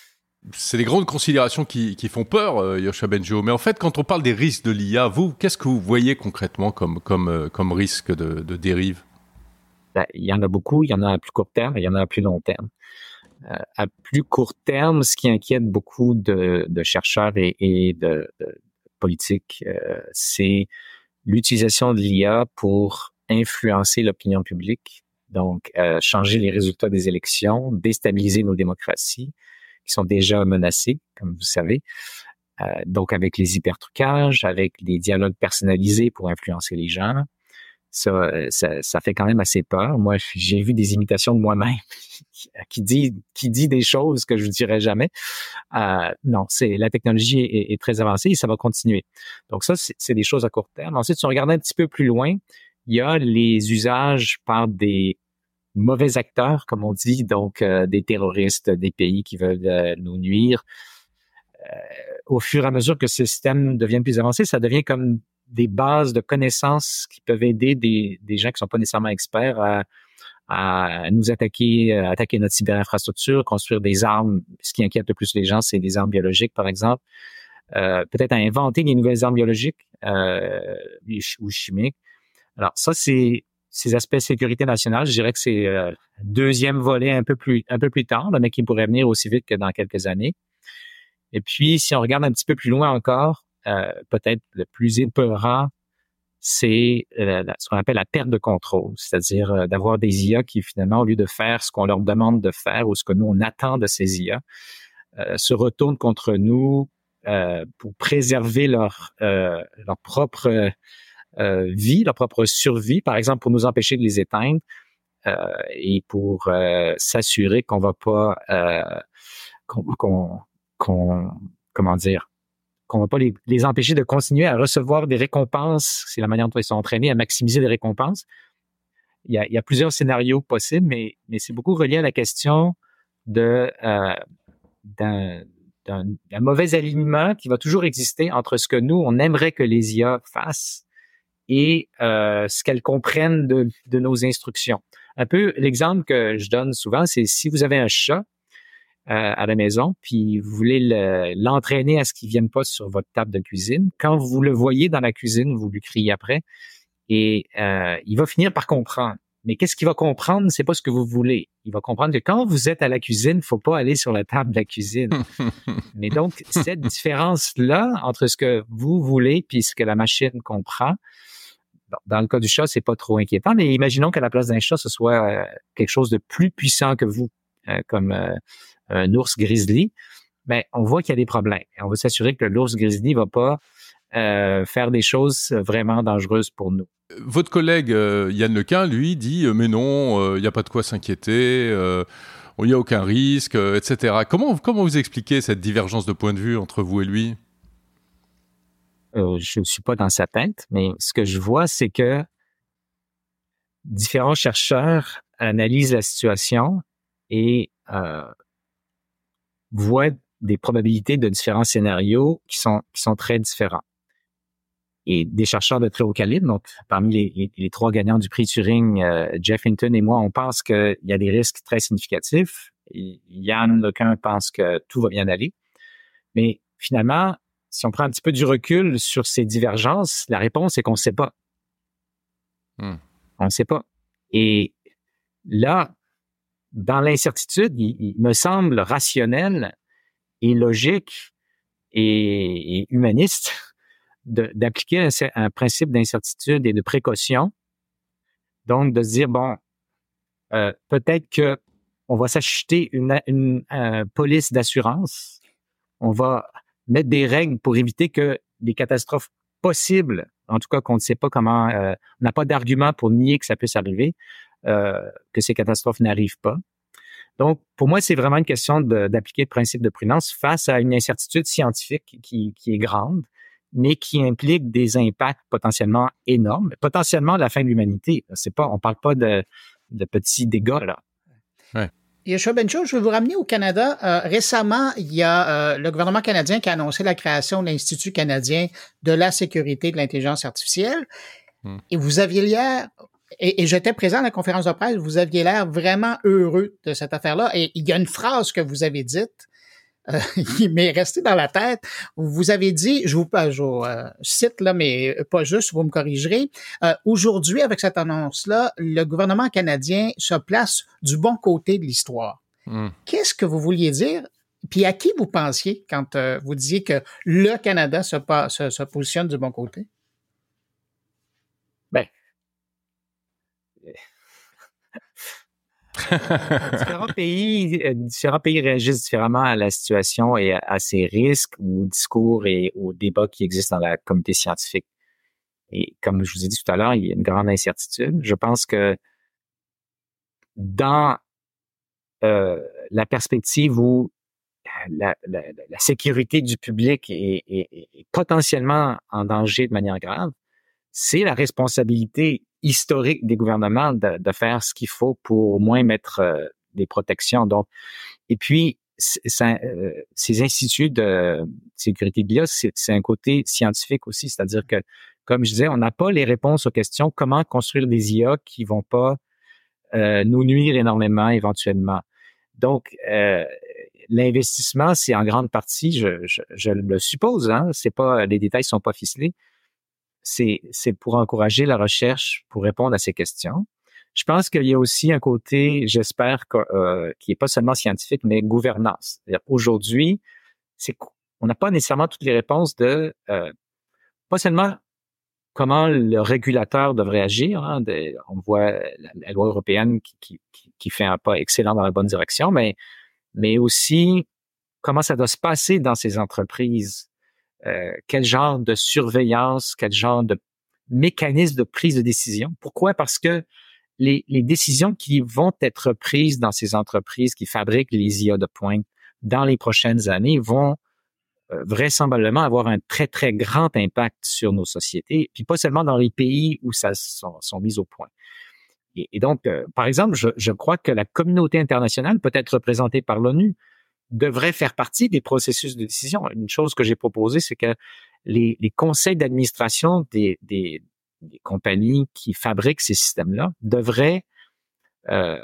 c'est des grandes considérations qui, qui font peur, euh, Yoshua Bengio. Mais en fait, quand on parle des risques de l'I A, vous, qu'est-ce que vous voyez concrètement comme, comme, euh, comme risque de, de dérive? Ben, il y en a beaucoup, il y en a à plus court terme, il y en a à plus long terme. Euh, à plus court terme, ce qui inquiète beaucoup de, de chercheurs et, et de, de politiques, euh, c'est l'utilisation de l'I A pour influencer l'opinion publique, donc euh, changer les résultats des élections, déstabiliser nos démocraties, qui sont déjà menacées, comme vous savez. Euh, donc, avec les hypertrucages, avec les dialogues personnalisés pour influencer les gens, ça, ça, ça fait quand même assez peur. Moi, j'ai vu des imitations de moi-même qui dit qui dit des choses que je ne dirais jamais. Euh, non, c'est la technologie est, est très avancée et ça va continuer. Donc ça, c'est, c'est des choses à court terme. Ensuite, si on regarde un petit peu plus loin, il y a les usages par des mauvais acteurs, comme on dit, donc euh, des terroristes, des pays qui veulent euh, nous nuire. Euh, au fur et à mesure que ce système devient plus avancé, ça devient comme des bases de connaissances qui peuvent aider des, des gens qui sont pas nécessairement experts à, à nous attaquer, à attaquer notre cyberinfrastructure, construire des armes. Ce qui inquiète le plus les gens, c'est des armes biologiques, par exemple. Euh, peut-être à inventer des nouvelles armes biologiques euh, ou chimiques. Alors ça, c'est ces aspects de sécurité nationale, je dirais que c'est le euh, deuxième volet un peu plus un peu plus tard, mais qui pourrait venir aussi vite que dans quelques années. Et puis, si on regarde un petit peu plus loin encore, euh, peut-être le plus épeurant, c'est euh, ce qu'on appelle la perte de contrôle, c'est-à-dire euh, d'avoir des I A qui, finalement, au lieu de faire ce qu'on leur demande de faire ou ce que nous, on attend de ces I A, euh, se retournent contre nous euh, pour préserver leur, euh, leur propre Euh, vie, leur propre survie, par exemple, pour nous empêcher de les éteindre euh, et pour euh, s'assurer qu'on va pas, euh, qu'on, qu'on, qu'on, comment dire, qu'on va pas les, les empêcher de continuer à recevoir des récompenses. C'est la manière dont ils sont entraînés à maximiser les récompenses. Il y a, il y a plusieurs scénarios possibles, mais, mais c'est beaucoup relié à la question de euh, d'un, d'un, d'un mauvais alignement qui va toujours exister entre ce que nous, on aimerait que les I A fassent et euh, ce qu'elles comprennent de, de nos instructions. Un peu l'exemple que je donne souvent, c'est si vous avez un chat euh, à la maison, puis vous voulez le, l'entraîner à ce qu'il ne vienne pas sur votre table de cuisine, quand vous le voyez dans la cuisine, vous lui criez après, et euh, il va finir par comprendre. Mais qu'est-ce qu'il va comprendre? C'est pas ce que vous voulez. Il va comprendre que quand vous êtes à la cuisine, il faut pas aller sur la table de la cuisine. Mais donc, cette différence-là entre ce que vous voulez puis ce que la machine comprend, dans le cas du chat, c'est pas trop inquiétant, mais imaginons qu'à la place d'un chat, ce soit euh, quelque chose de plus puissant que vous, euh, comme euh, un ours grizzly. Ben, on voit qu'il y a des problèmes. On va s'assurer que l'ours grizzly va pas euh, faire des choses vraiment dangereuses pour nous. Votre collègue euh, Yann Lequin, lui, dit euh, mais non, il euh, n'y a pas de quoi s'inquiéter, il euh, n'y a aucun risque, euh, et cetera. Comment comment vous expliquez cette divergence de point de vue entre vous et lui? Euh, je ne suis pas dans sa tête, mais ce que je vois, c'est que différents chercheurs analysent la situation et euh, voient des probabilités de différents scénarios qui sont qui sont très différents. Et des chercheurs de très haut calibre, donc parmi les, les, les trois gagnants du prix Turing, euh, Jeff Hinton et moi, on pense qu'il y a des risques très significatifs. Et Yann Lequin pense que tout va bien aller. Mais finalement, si on prend un petit peu du recul sur ces divergences, la réponse est qu'on ne sait pas. Hmm. On ne sait pas. Et là, dans l'incertitude, il, il me semble rationnel et logique et, et humaniste de, d'appliquer un, un principe d'incertitude et de précaution. Donc, de se dire, bon, euh, peut-être que on va s'acheter une, une, une police d'assurance. On va mettre des règles pour éviter que des catastrophes possibles, en tout cas qu'on ne sait pas comment, euh, on n'a pas d'argument pour nier que ça puisse arriver, euh, que ces catastrophes n'arrivent pas. Donc, pour moi, c'est vraiment une question de, d'appliquer le principe de prudence face à une incertitude scientifique qui, qui est grande, mais qui implique des impacts potentiellement énormes, potentiellement la fin de l'humanité. C'est pas, on parle pas de, de petits dégâts, là. Ouais. Yoshua Bengio, je vais vous ramener au Canada. Euh, récemment, il y a euh, le gouvernement canadien qui a annoncé la création de l'Institut canadien de la sécurité de l'intelligence artificielle. Hmm. Et vous aviez l'air, et, et j'étais présent à la conférence de presse, vous aviez l'air vraiment heureux de cette affaire-là. Et il y a une phrase que vous avez dite euh, qui m'est resté dans la tête. Vous avez dit, je vous je, euh, cite là, mais pas juste, vous me corrigerez. Euh, aujourd'hui, avec cette annonce-là, le gouvernement canadien se place du bon côté de l'histoire. Mm. Qu'est-ce que vous vouliez dire? Puis à qui vous pensiez quand euh, vous disiez que le Canada se, se, se positionne du bon côté? Ben, différents pays, différents pays réagissent différemment à la situation et à, à ces risques ou discours et aux débats qui existent dans la communauté scientifique. Et comme je vous ai dit tout à l'heure, il y a une grande incertitude. Je pense que dans euh, la perspective où la, la, la sécurité du public est, est, est potentiellement en danger de manière grave, c'est la responsabilité historique des gouvernements de, de faire ce qu'il faut pour au moins mettre euh, des protections. Donc, et puis, ça, euh, ces instituts de sécurité de l'I A, c'est, c'est un côté scientifique aussi, c'est-à-dire que, comme je disais, on n'a pas les réponses aux questions comment construire des I A qui vont pas euh, nous nuire énormément éventuellement. Donc, euh, l'investissement, c'est en grande partie, je, je, je le suppose, hein, c'est pas, les détails sont pas ficelés. C'est, c'est pour encourager la recherche, pour répondre à ces questions. Je pense qu'il y a aussi un côté, j'espère, que, euh, qui est pas seulement scientifique, mais gouvernance. C'est-à-dire, aujourd'hui, c'est on n'a pas nécessairement toutes les réponses de, euh, pas seulement comment le régulateur devrait agir. Hein, de, on voit la, la loi européenne qui, qui, qui fait un pas excellent dans la bonne direction, mais, mais aussi comment ça doit se passer dans ces entreprises. Euh, quel genre de surveillance, quel genre de mécanisme de prise de décision. Pourquoi? Parce que les, les décisions qui vont être prises dans ces entreprises qui fabriquent les I A de pointe dans les prochaines années vont euh, vraisemblablement avoir un très, très grand impact sur nos sociétés, puis pas seulement dans les pays où ça sont, sont mis au point. Et, et donc, euh, par exemple, je, je crois que la communauté internationale peut être représentée par l'ONU devrait faire partie des processus de décision. Une chose que j'ai proposée, c'est que les, les conseils d'administration des, des, des compagnies qui fabriquent ces systèmes-là devraient euh,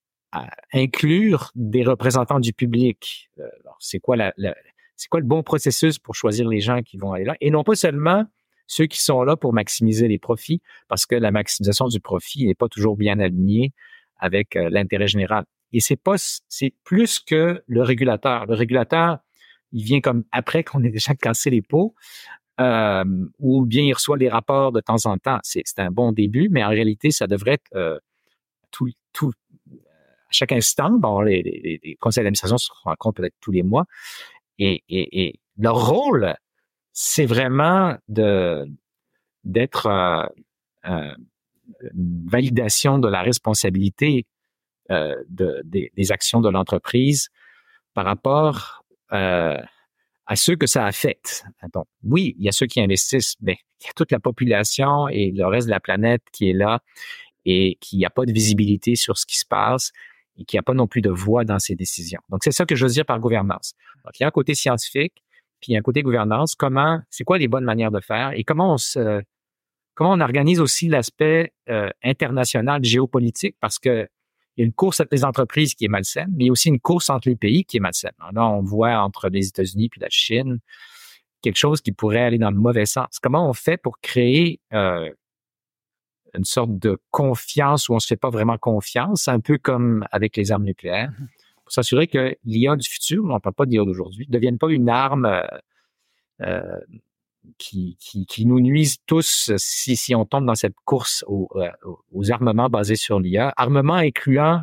inclure des représentants du public. Alors, c'est quoi la, la, c'est quoi le bon processus pour choisir les gens qui vont aller là? Et non pas seulement ceux qui sont là pour maximiser les profits, parce que la maximisation du profit n'est pas toujours bien alignée avec euh, l'intérêt général. Et c'est pas, c'est plus que le régulateur. Le régulateur, il vient comme après qu'on ait déjà cassé les pots, euh, ou bien il reçoit les rapports de temps en temps. C'est, c'est un bon début, mais en réalité, ça devrait être euh, tout, tout, à chaque instant. Bon, les, les, les conseils d'administration se rencontrent peut-être tous les mois. Et, et, et leur rôle, c'est vraiment de d'être euh, euh, une validation de la responsabilité Euh, de, de, des actions de l'entreprise par rapport euh, à ceux que ça affecte. Donc, oui, il y a ceux qui investissent, mais il y a toute la population et le reste de la planète qui est là et qui n'a pas de visibilité sur ce qui se passe et qui n'a pas non plus de voix dans ces décisions. Donc, c'est ça que je veux dire par gouvernance. Donc, il y a un côté scientifique, puis il y a un côté gouvernance. Comment, c'est quoi les bonnes manières de faire et comment on se, comment on organise aussi l'aspect euh, international géopolitique, parce que il y a une course entre les entreprises qui est malsaine, mais il y a aussi une course entre les pays qui est malsaine. Là, on voit entre les États-Unis puis la Chine quelque chose qui pourrait aller dans le mauvais sens. Comment on fait pour créer euh, une sorte de confiance où on se fait pas vraiment confiance, un peu comme avec les armes nucléaires, pour s'assurer que l'I A du futur, on ne parle pas d'I A d'aujourd'hui, ne devienne pas une arme euh, euh, qui, qui, qui nous nuise tous si, si on tombe dans cette course aux, aux armements basés sur l'I A. Armements incluant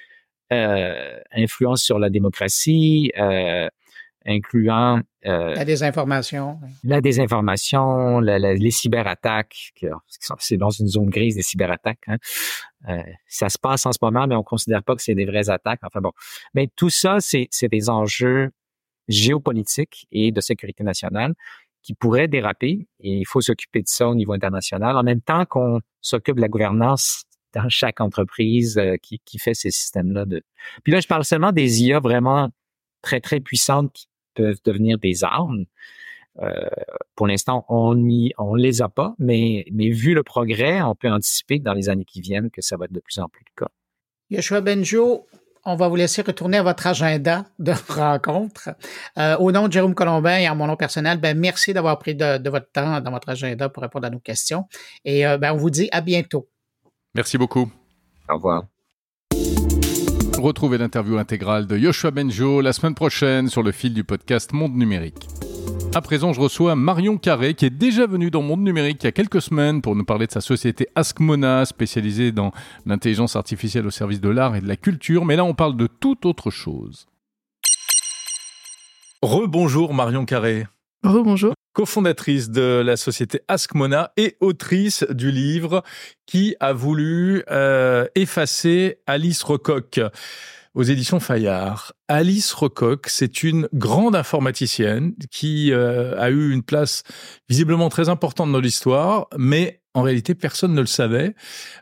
euh, influence sur la démocratie, euh, incluant euh, la désinformation. La désinformation, la, la, les cyberattaques. C'est dans une zone grise des cyberattaques. Hein. Euh, ça se passe en ce moment, mais on considère pas que c'est des vraies attaques. Enfin bon. Mais tout ça, c'est, c'est des enjeux géopolitiques et de sécurité nationale qui pourraient déraper, et il faut s'occuper de ça au niveau international, en même temps qu'on s'occupe de la gouvernance dans chaque entreprise euh, qui, qui fait ces systèmes-là. De... Puis là, je parle seulement des I A vraiment très, très puissantes qui peuvent devenir des armes. Euh, pour l'instant, on y, on les a pas, mais, mais vu le progrès, on peut anticiper dans les années qui viennent que ça va être de plus en plus le cas. Yoshua Bengio, on va vous laisser retourner à votre agenda de rencontre. Euh, au nom de Jérôme Colombin et en mon nom personnel, ben, merci d'avoir pris de, de votre temps dans votre agenda pour répondre à nos questions. Et euh, ben, on vous dit à bientôt. Merci beaucoup. Au revoir. Retrouvez l'interview intégrale de Yoshua Bengio la semaine prochaine sur le fil du podcast Monde Numérique. À présent, je reçois Marion Carré, qui est déjà venue dans Monde Numérique il y a quelques semaines pour nous parler de sa société Askmona, spécialisée dans l'intelligence artificielle au service de l'art et de la culture. Mais là, on parle de toute autre chose. Rebonjour Marion Carré. Rebonjour. Cofondatrice de la société Askmona et autrice du livre qui a voulu euh, effacer Alice Recoq aux éditions Fayard. Alice Recoq, c'est une grande informaticienne qui euh, a eu une place visiblement très importante dans l'histoire, mais en réalité, personne ne le savait,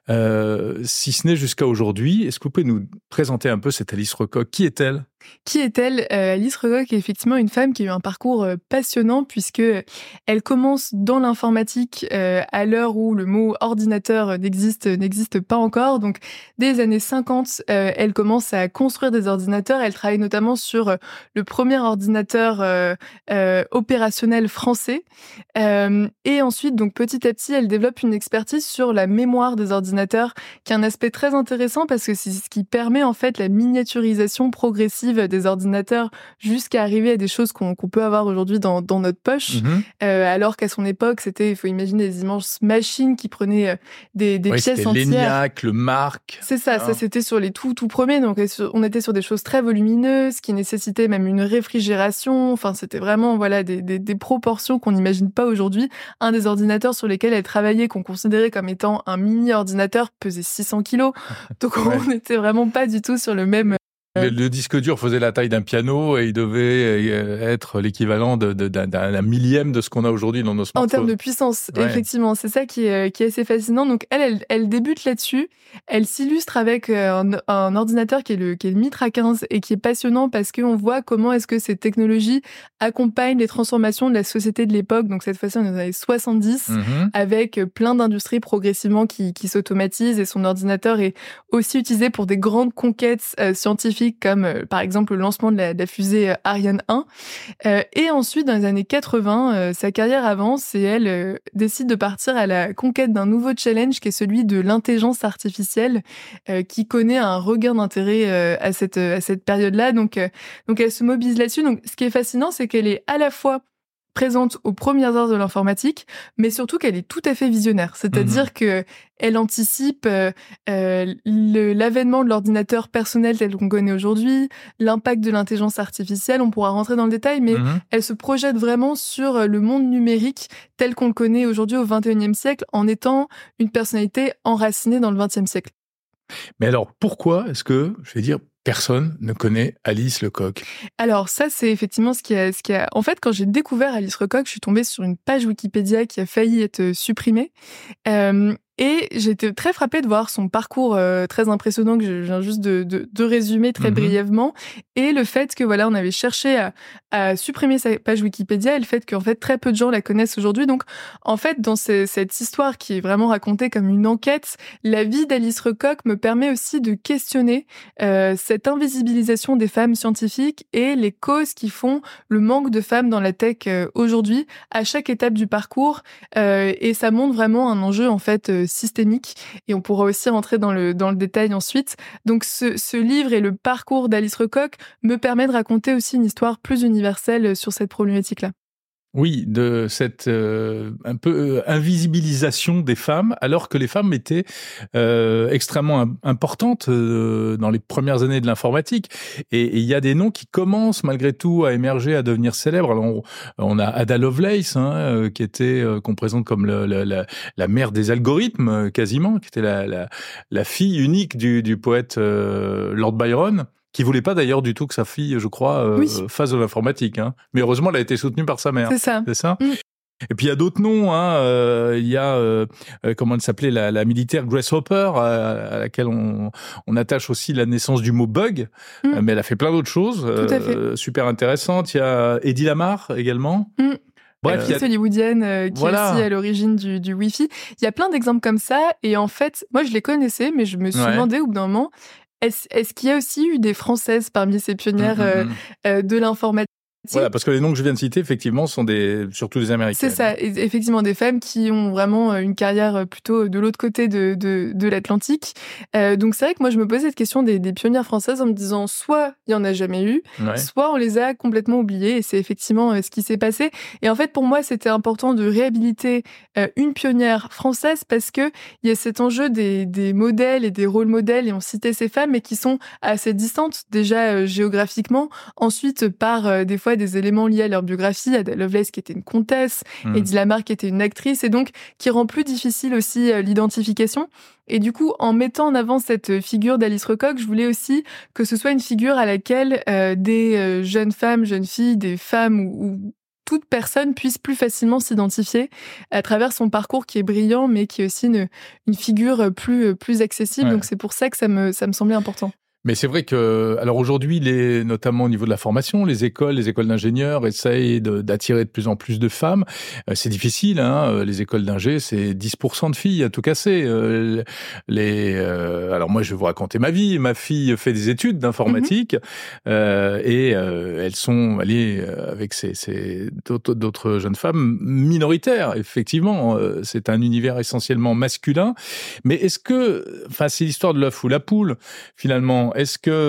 euh, si ce n'est jusqu'à aujourd'hui. Est-ce que vous pouvez nous présenter un peu cette Alice Recoq ? Qui est-elle ? Qui est-elle ? euh, Alice Recoq est effectivement une femme qui a eu un parcours euh, passionnant puisque elle commence dans l'informatique euh, à l'heure où le mot ordinateur n'existe n'existe pas encore. Donc, dès les années cinquante, euh, elle commence à construire des ordinateurs. Elle travaille notamment sur euh, le premier ordinateur euh, euh, opérationnel français. Euh, et ensuite, donc petit à petit, elle développe une expertise sur la mémoire des ordinateurs, qui est un aspect très intéressant parce que c'est ce qui permet en fait la miniaturisation progressive des ordinateurs jusqu'à arriver à des choses qu'on, qu'on peut avoir aujourd'hui dans, dans notre poche. Mmh. Euh, alors qu'à son époque, c'était, il faut imaginer des immenses machines qui prenaient euh, des, des oui, pièces c'était entières. l'ENIAC, le Marc. C'est ça, ah. ça c'était sur les tout tout premiers. Donc on était sur des choses très volumineuses qui nécessitaient même une réfrigération. Enfin, c'était vraiment voilà des, des, des proportions qu'on n'imagine pas aujourd'hui. Un des ordinateurs sur lesquels elle travaillait, qu'on considérait comme étant un mini ordinateur, pesait six cents kilos. Donc ouais. on n'était vraiment pas du tout sur le même. Le, le disque dur faisait la taille d'un piano et il devait être l'équivalent de, de, d'un, d'un millième de ce qu'on a aujourd'hui dans nos smartphones. En termes de puissance, ouais. Effectivement, c'est ça qui est, qui est assez fascinant. Donc elle, elle, elle débute là-dessus. Elle s'illustre avec un, un ordinateur qui est, le, qui est le Mitra quinze et qui est passionnant parce qu'on voit comment est-ce que ces technologies accompagnent les transformations de la société de l'époque. Donc cette fois-ci, on est dans les années soixante-dix, mm-hmm. avec plein d'industries progressivement qui, qui s'automatisent et son ordinateur est aussi utilisé pour des grandes conquêtes euh, scientifiques comme euh, par exemple le lancement de la, de la fusée euh, Ariane un. Euh, et ensuite, dans les années quatre-vingts, euh, sa carrière avance et elle euh, décide de partir à la conquête d'un nouveau challenge qui est celui de l'intelligence artificielle euh, qui connaît un regain d'intérêt euh, à cette, à cette période-là. Donc, euh, donc elle se mobilise là-dessus. Donc ce qui est fascinant, c'est qu'elle est à la fois présente aux premières heures de l'informatique, mais surtout qu'elle est tout à fait visionnaire. C'est-à-dire mmh. que elle anticipe euh, euh, le, l'avènement de l'ordinateur personnel tel qu'on connaît aujourd'hui, l'impact de l'intelligence artificielle, on pourra rentrer dans le détail, mais mmh. elle se projette vraiment sur le monde numérique tel qu'on le connaît aujourd'hui au vingt et unième siècle, en étant une personnalité enracinée dans le vingtième siècle. Mais alors, pourquoi est-ce que, je vais dire, personne ne connaît Alice Recoq? Alors ça, c'est effectivement ce qui a, ce qui a... En fait, quand j'ai découvert Alice Recoq, je suis tombée sur une page Wikipédia qui a failli être supprimée. Euh, et j'étais très frappée de voir son parcours euh, très impressionnant que je viens juste de, de, de résumer très mm-hmm. brièvement. Et le fait que voilà, on avait cherché à, à supprimer sa page Wikipédia et le fait qu'en fait très peu de gens la connaissent aujourd'hui. Donc en fait, dans ces, cette histoire qui est vraiment racontée comme une enquête, la vie d'Alice Recoq me permet aussi de questionner euh, cette invisibilisation des femmes scientifiques et les causes qui font le manque de femmes dans la tech euh, aujourd'hui à chaque étape du parcours. Euh, et ça montre vraiment un enjeu en fait euh, systémique. Et on pourra aussi rentrer dans le dans le détail ensuite. Donc ce, ce livre et le parcours d'Alice Recoq me permet de raconter aussi une histoire plus universelle sur cette problématique-là. Oui, de cette euh, un peu euh, invisibilisation des femmes, alors que les femmes étaient euh, extrêmement im- importantes euh, dans les premières années de l'informatique. Et il y a des noms qui commencent malgré tout à émerger, à devenir célèbres. Alors on, on a Ada Lovelace, hein, euh, qui était euh, qu'on présente comme le, le, la, la mère des algorithmes, euh, quasiment, qui était la, la, la fille unique du, du poète euh, Lord Byron. Qui voulait pas d'ailleurs du tout que sa fille, je crois, euh, oui. fasse de l'informatique. Hein. Mais heureusement, elle a été soutenue par sa mère. C'est ça. C'est ça. Mm. Et puis il y a d'autres noms. Hein. Euh, il y a euh, comment elle s'appelait la, la militaire Grace Hopper, à, à laquelle on, on attache aussi la naissance du mot bug. Mm. Euh, mais elle a fait plein d'autres choses euh, super intéressantes. Il y a Eddie Lamar également. Mm. Bref, l'actrice a... hollywoodienne euh, qui voilà. est aussi à l'origine du, du Wi-Fi. Il y a plein d'exemples comme ça. Et en fait, moi, je les connaissais, mais je me suis ouais. demandé au bout d'un moment, est-ce, est-ce qu'il y a aussi eu des Françaises parmi ces pionnières euh, euh, de l'informatique? Voilà, parce que les noms que je viens de citer, effectivement, sont des, surtout des Américaines. C'est ça, effectivement, des femmes qui ont vraiment une carrière plutôt de l'autre côté de, de, de l'Atlantique. Euh, donc c'est vrai que moi, je me posais cette question des, des pionnières françaises en me disant, soit il n'y en a jamais eu, ouais. soit on les a complètement oubliées, et c'est effectivement euh, ce qui s'est passé. Et en fait, pour moi, c'était important de réhabiliter euh, une pionnière française parce que il y a cet enjeu des, des modèles et des rôles modèles, et on citait ces femmes, mais qui sont assez distantes, déjà euh, géographiquement, ensuite par euh, des fois des éléments liés à leur biographie, Ada Lovelace qui était une comtesse, mmh. Eddie Lamarr qui était une actrice, et donc qui rend plus difficile aussi euh, l'identification. Et du coup, en mettant en avant cette figure d'Alice Recoq, je voulais aussi que ce soit une figure à laquelle euh, des euh, jeunes femmes, jeunes filles, des femmes ou, ou toute personne puisse plus facilement s'identifier à travers son parcours qui est brillant, mais qui est aussi une, une figure plus, plus accessible. Ouais. Donc c'est pour ça que ça me, ça me semblait important. Mais c'est vrai que, alors aujourd'hui, les, notamment au niveau de la formation, les écoles, les écoles d'ingénieurs essayent de, d'attirer de plus en plus de femmes. Euh, c'est difficile, hein. Les écoles d'ingé, c'est dix pour cent de filles à tout casser. Euh, les, euh, alors moi, je vais vous raconter ma vie. Ma fille fait des études d'informatique mm-hmm. euh, et euh, elles sont allées avec ces, ces, d'autres, d'autres jeunes femmes minoritaires. Effectivement, euh, c'est un univers essentiellement masculin. Mais est-ce que, enfin, c'est l'histoire de l'œuf ou la poule, finalement. Est-ce que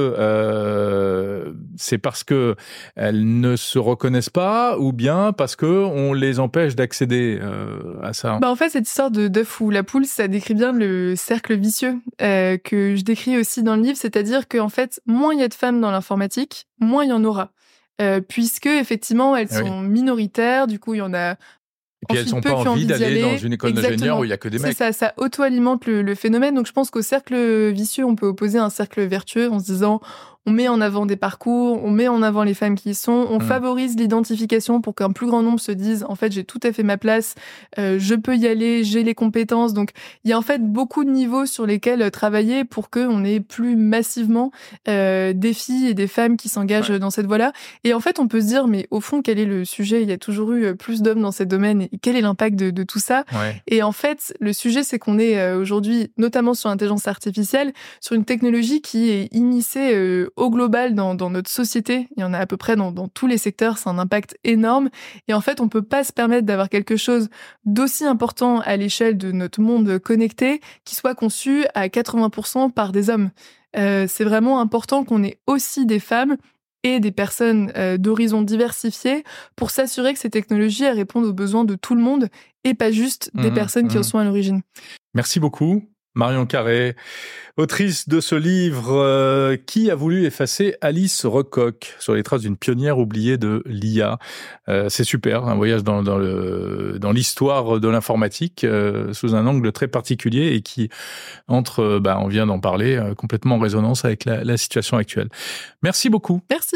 euh, c'est parce que elles ne se reconnaissent pas, ou bien parce que on les empêche d'accéder euh, à ça? Bah en fait, cette histoire de d'œuf ou la poule, ça décrit bien le cercle vicieux euh, que je décris aussi dans le livre, c'est-à-dire qu'en fait, moins il y a de femmes dans l'informatique, moins il y en aura, euh, puisque effectivement elles ah sont oui. minoritaires. Du coup, il y en a. Et puis Ensuite, elles n'ont pas envie d'aller dans une école Exactement. d'ingénieurs où il n'y a que des mecs. C'est ça, ça auto-alimente le, le phénomène. Donc je pense qu'au cercle vicieux, on peut opposer un cercle vertueux en se disant on met en avant des parcours, on met en avant les femmes qui y sont, on mmh. favorise l'identification pour qu'un plus grand nombre se dise en fait j'ai tout à fait ma place, euh, je peux y aller, j'ai les compétences. Donc il y a en fait beaucoup de niveaux sur lesquels travailler pour qu'on ait plus massivement euh, des filles et des femmes qui s'engagent ouais. dans cette voie-là. Et en fait on peut se dire mais au fond quel est le sujet? Il y a toujours eu plus d'hommes dans ces domaines et quel est l'impact de, de tout ça? ouais. Et en fait le sujet c'est qu'on est euh, aujourd'hui notamment sur l'intelligence artificielle, sur une technologie qui est immiscée euh, au global dans, dans notre société. Il y en a à peu près dans, dans tous les secteurs, c'est un impact énorme. Et en fait, on peut pas se permettre d'avoir quelque chose d'aussi important à l'échelle de notre monde connecté qui soit conçu à quatre-vingts pour cent par des hommes. Euh, c'est vraiment important qu'on ait aussi des femmes et des personnes euh, d'horizons diversifiés pour s'assurer que ces technologies elles répondent aux besoins de tout le monde et pas juste des mmh, personnes mmh. qui en sont à l'origine. Merci beaucoup. Marion Carré, autrice de ce livre euh, Qui a voulu effacer Alice Recoq sur les traces d'une pionnière oubliée de l'I A. Euh, c'est super, un voyage dans, dans, le, dans l'histoire de l'informatique euh, sous un angle très particulier et qui entre, euh, bah, on vient d'en parler, euh, complètement en résonance avec la, la situation actuelle. Merci beaucoup. Merci.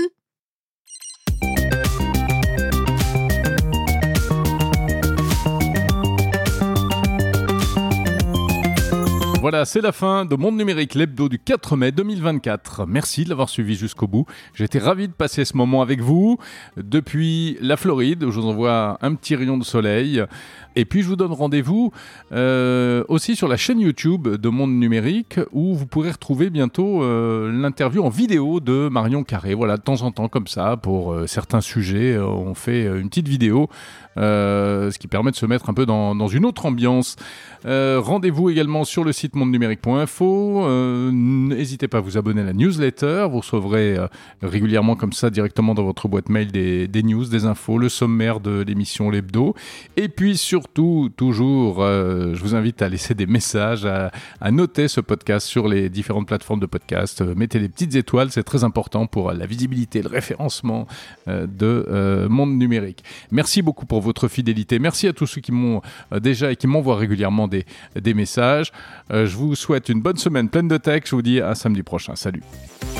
Voilà, c'est la fin de Monde Numérique, l'hebdo du quatre mai deux mille vingt-quatre. Merci de l'avoir suivi jusqu'au bout. J'ai été ravi de passer ce moment avec vous depuis la Floride, où je vous envoie un petit rayon de soleil. Et puis, je vous donne rendez-vous euh, aussi sur la chaîne YouTube de Monde Numérique, où vous pourrez retrouver bientôt euh, l'interview en vidéo de Marion Carré. Voilà, de temps en temps, comme ça, pour euh, certains sujets, euh, on fait une petite vidéo, euh, ce qui permet de se mettre un peu dans, dans une autre ambiance. Euh, rendez-vous également sur le site monde numérique point info. Euh, n'hésitez pas à vous abonner à la newsletter. Vous recevrez euh, régulièrement comme ça directement dans votre boîte mail des, des news, des infos, le sommaire de l'émission L'Hebdo. Et puis surtout, toujours, euh, je vous invite à laisser des messages, à, à noter ce podcast sur les différentes plateformes de podcast. Euh, mettez des petites étoiles, c'est très important pour la visibilité, le référencement euh, de euh, Monde Numérique. Merci beaucoup pour votre fidélité. Merci à tous ceux qui m'ont euh, déjà et qui m'envoient régulièrement des, des messages. Euh, je vous souhaite une bonne semaine pleine de tech. Je vous dis à samedi prochain. Salut.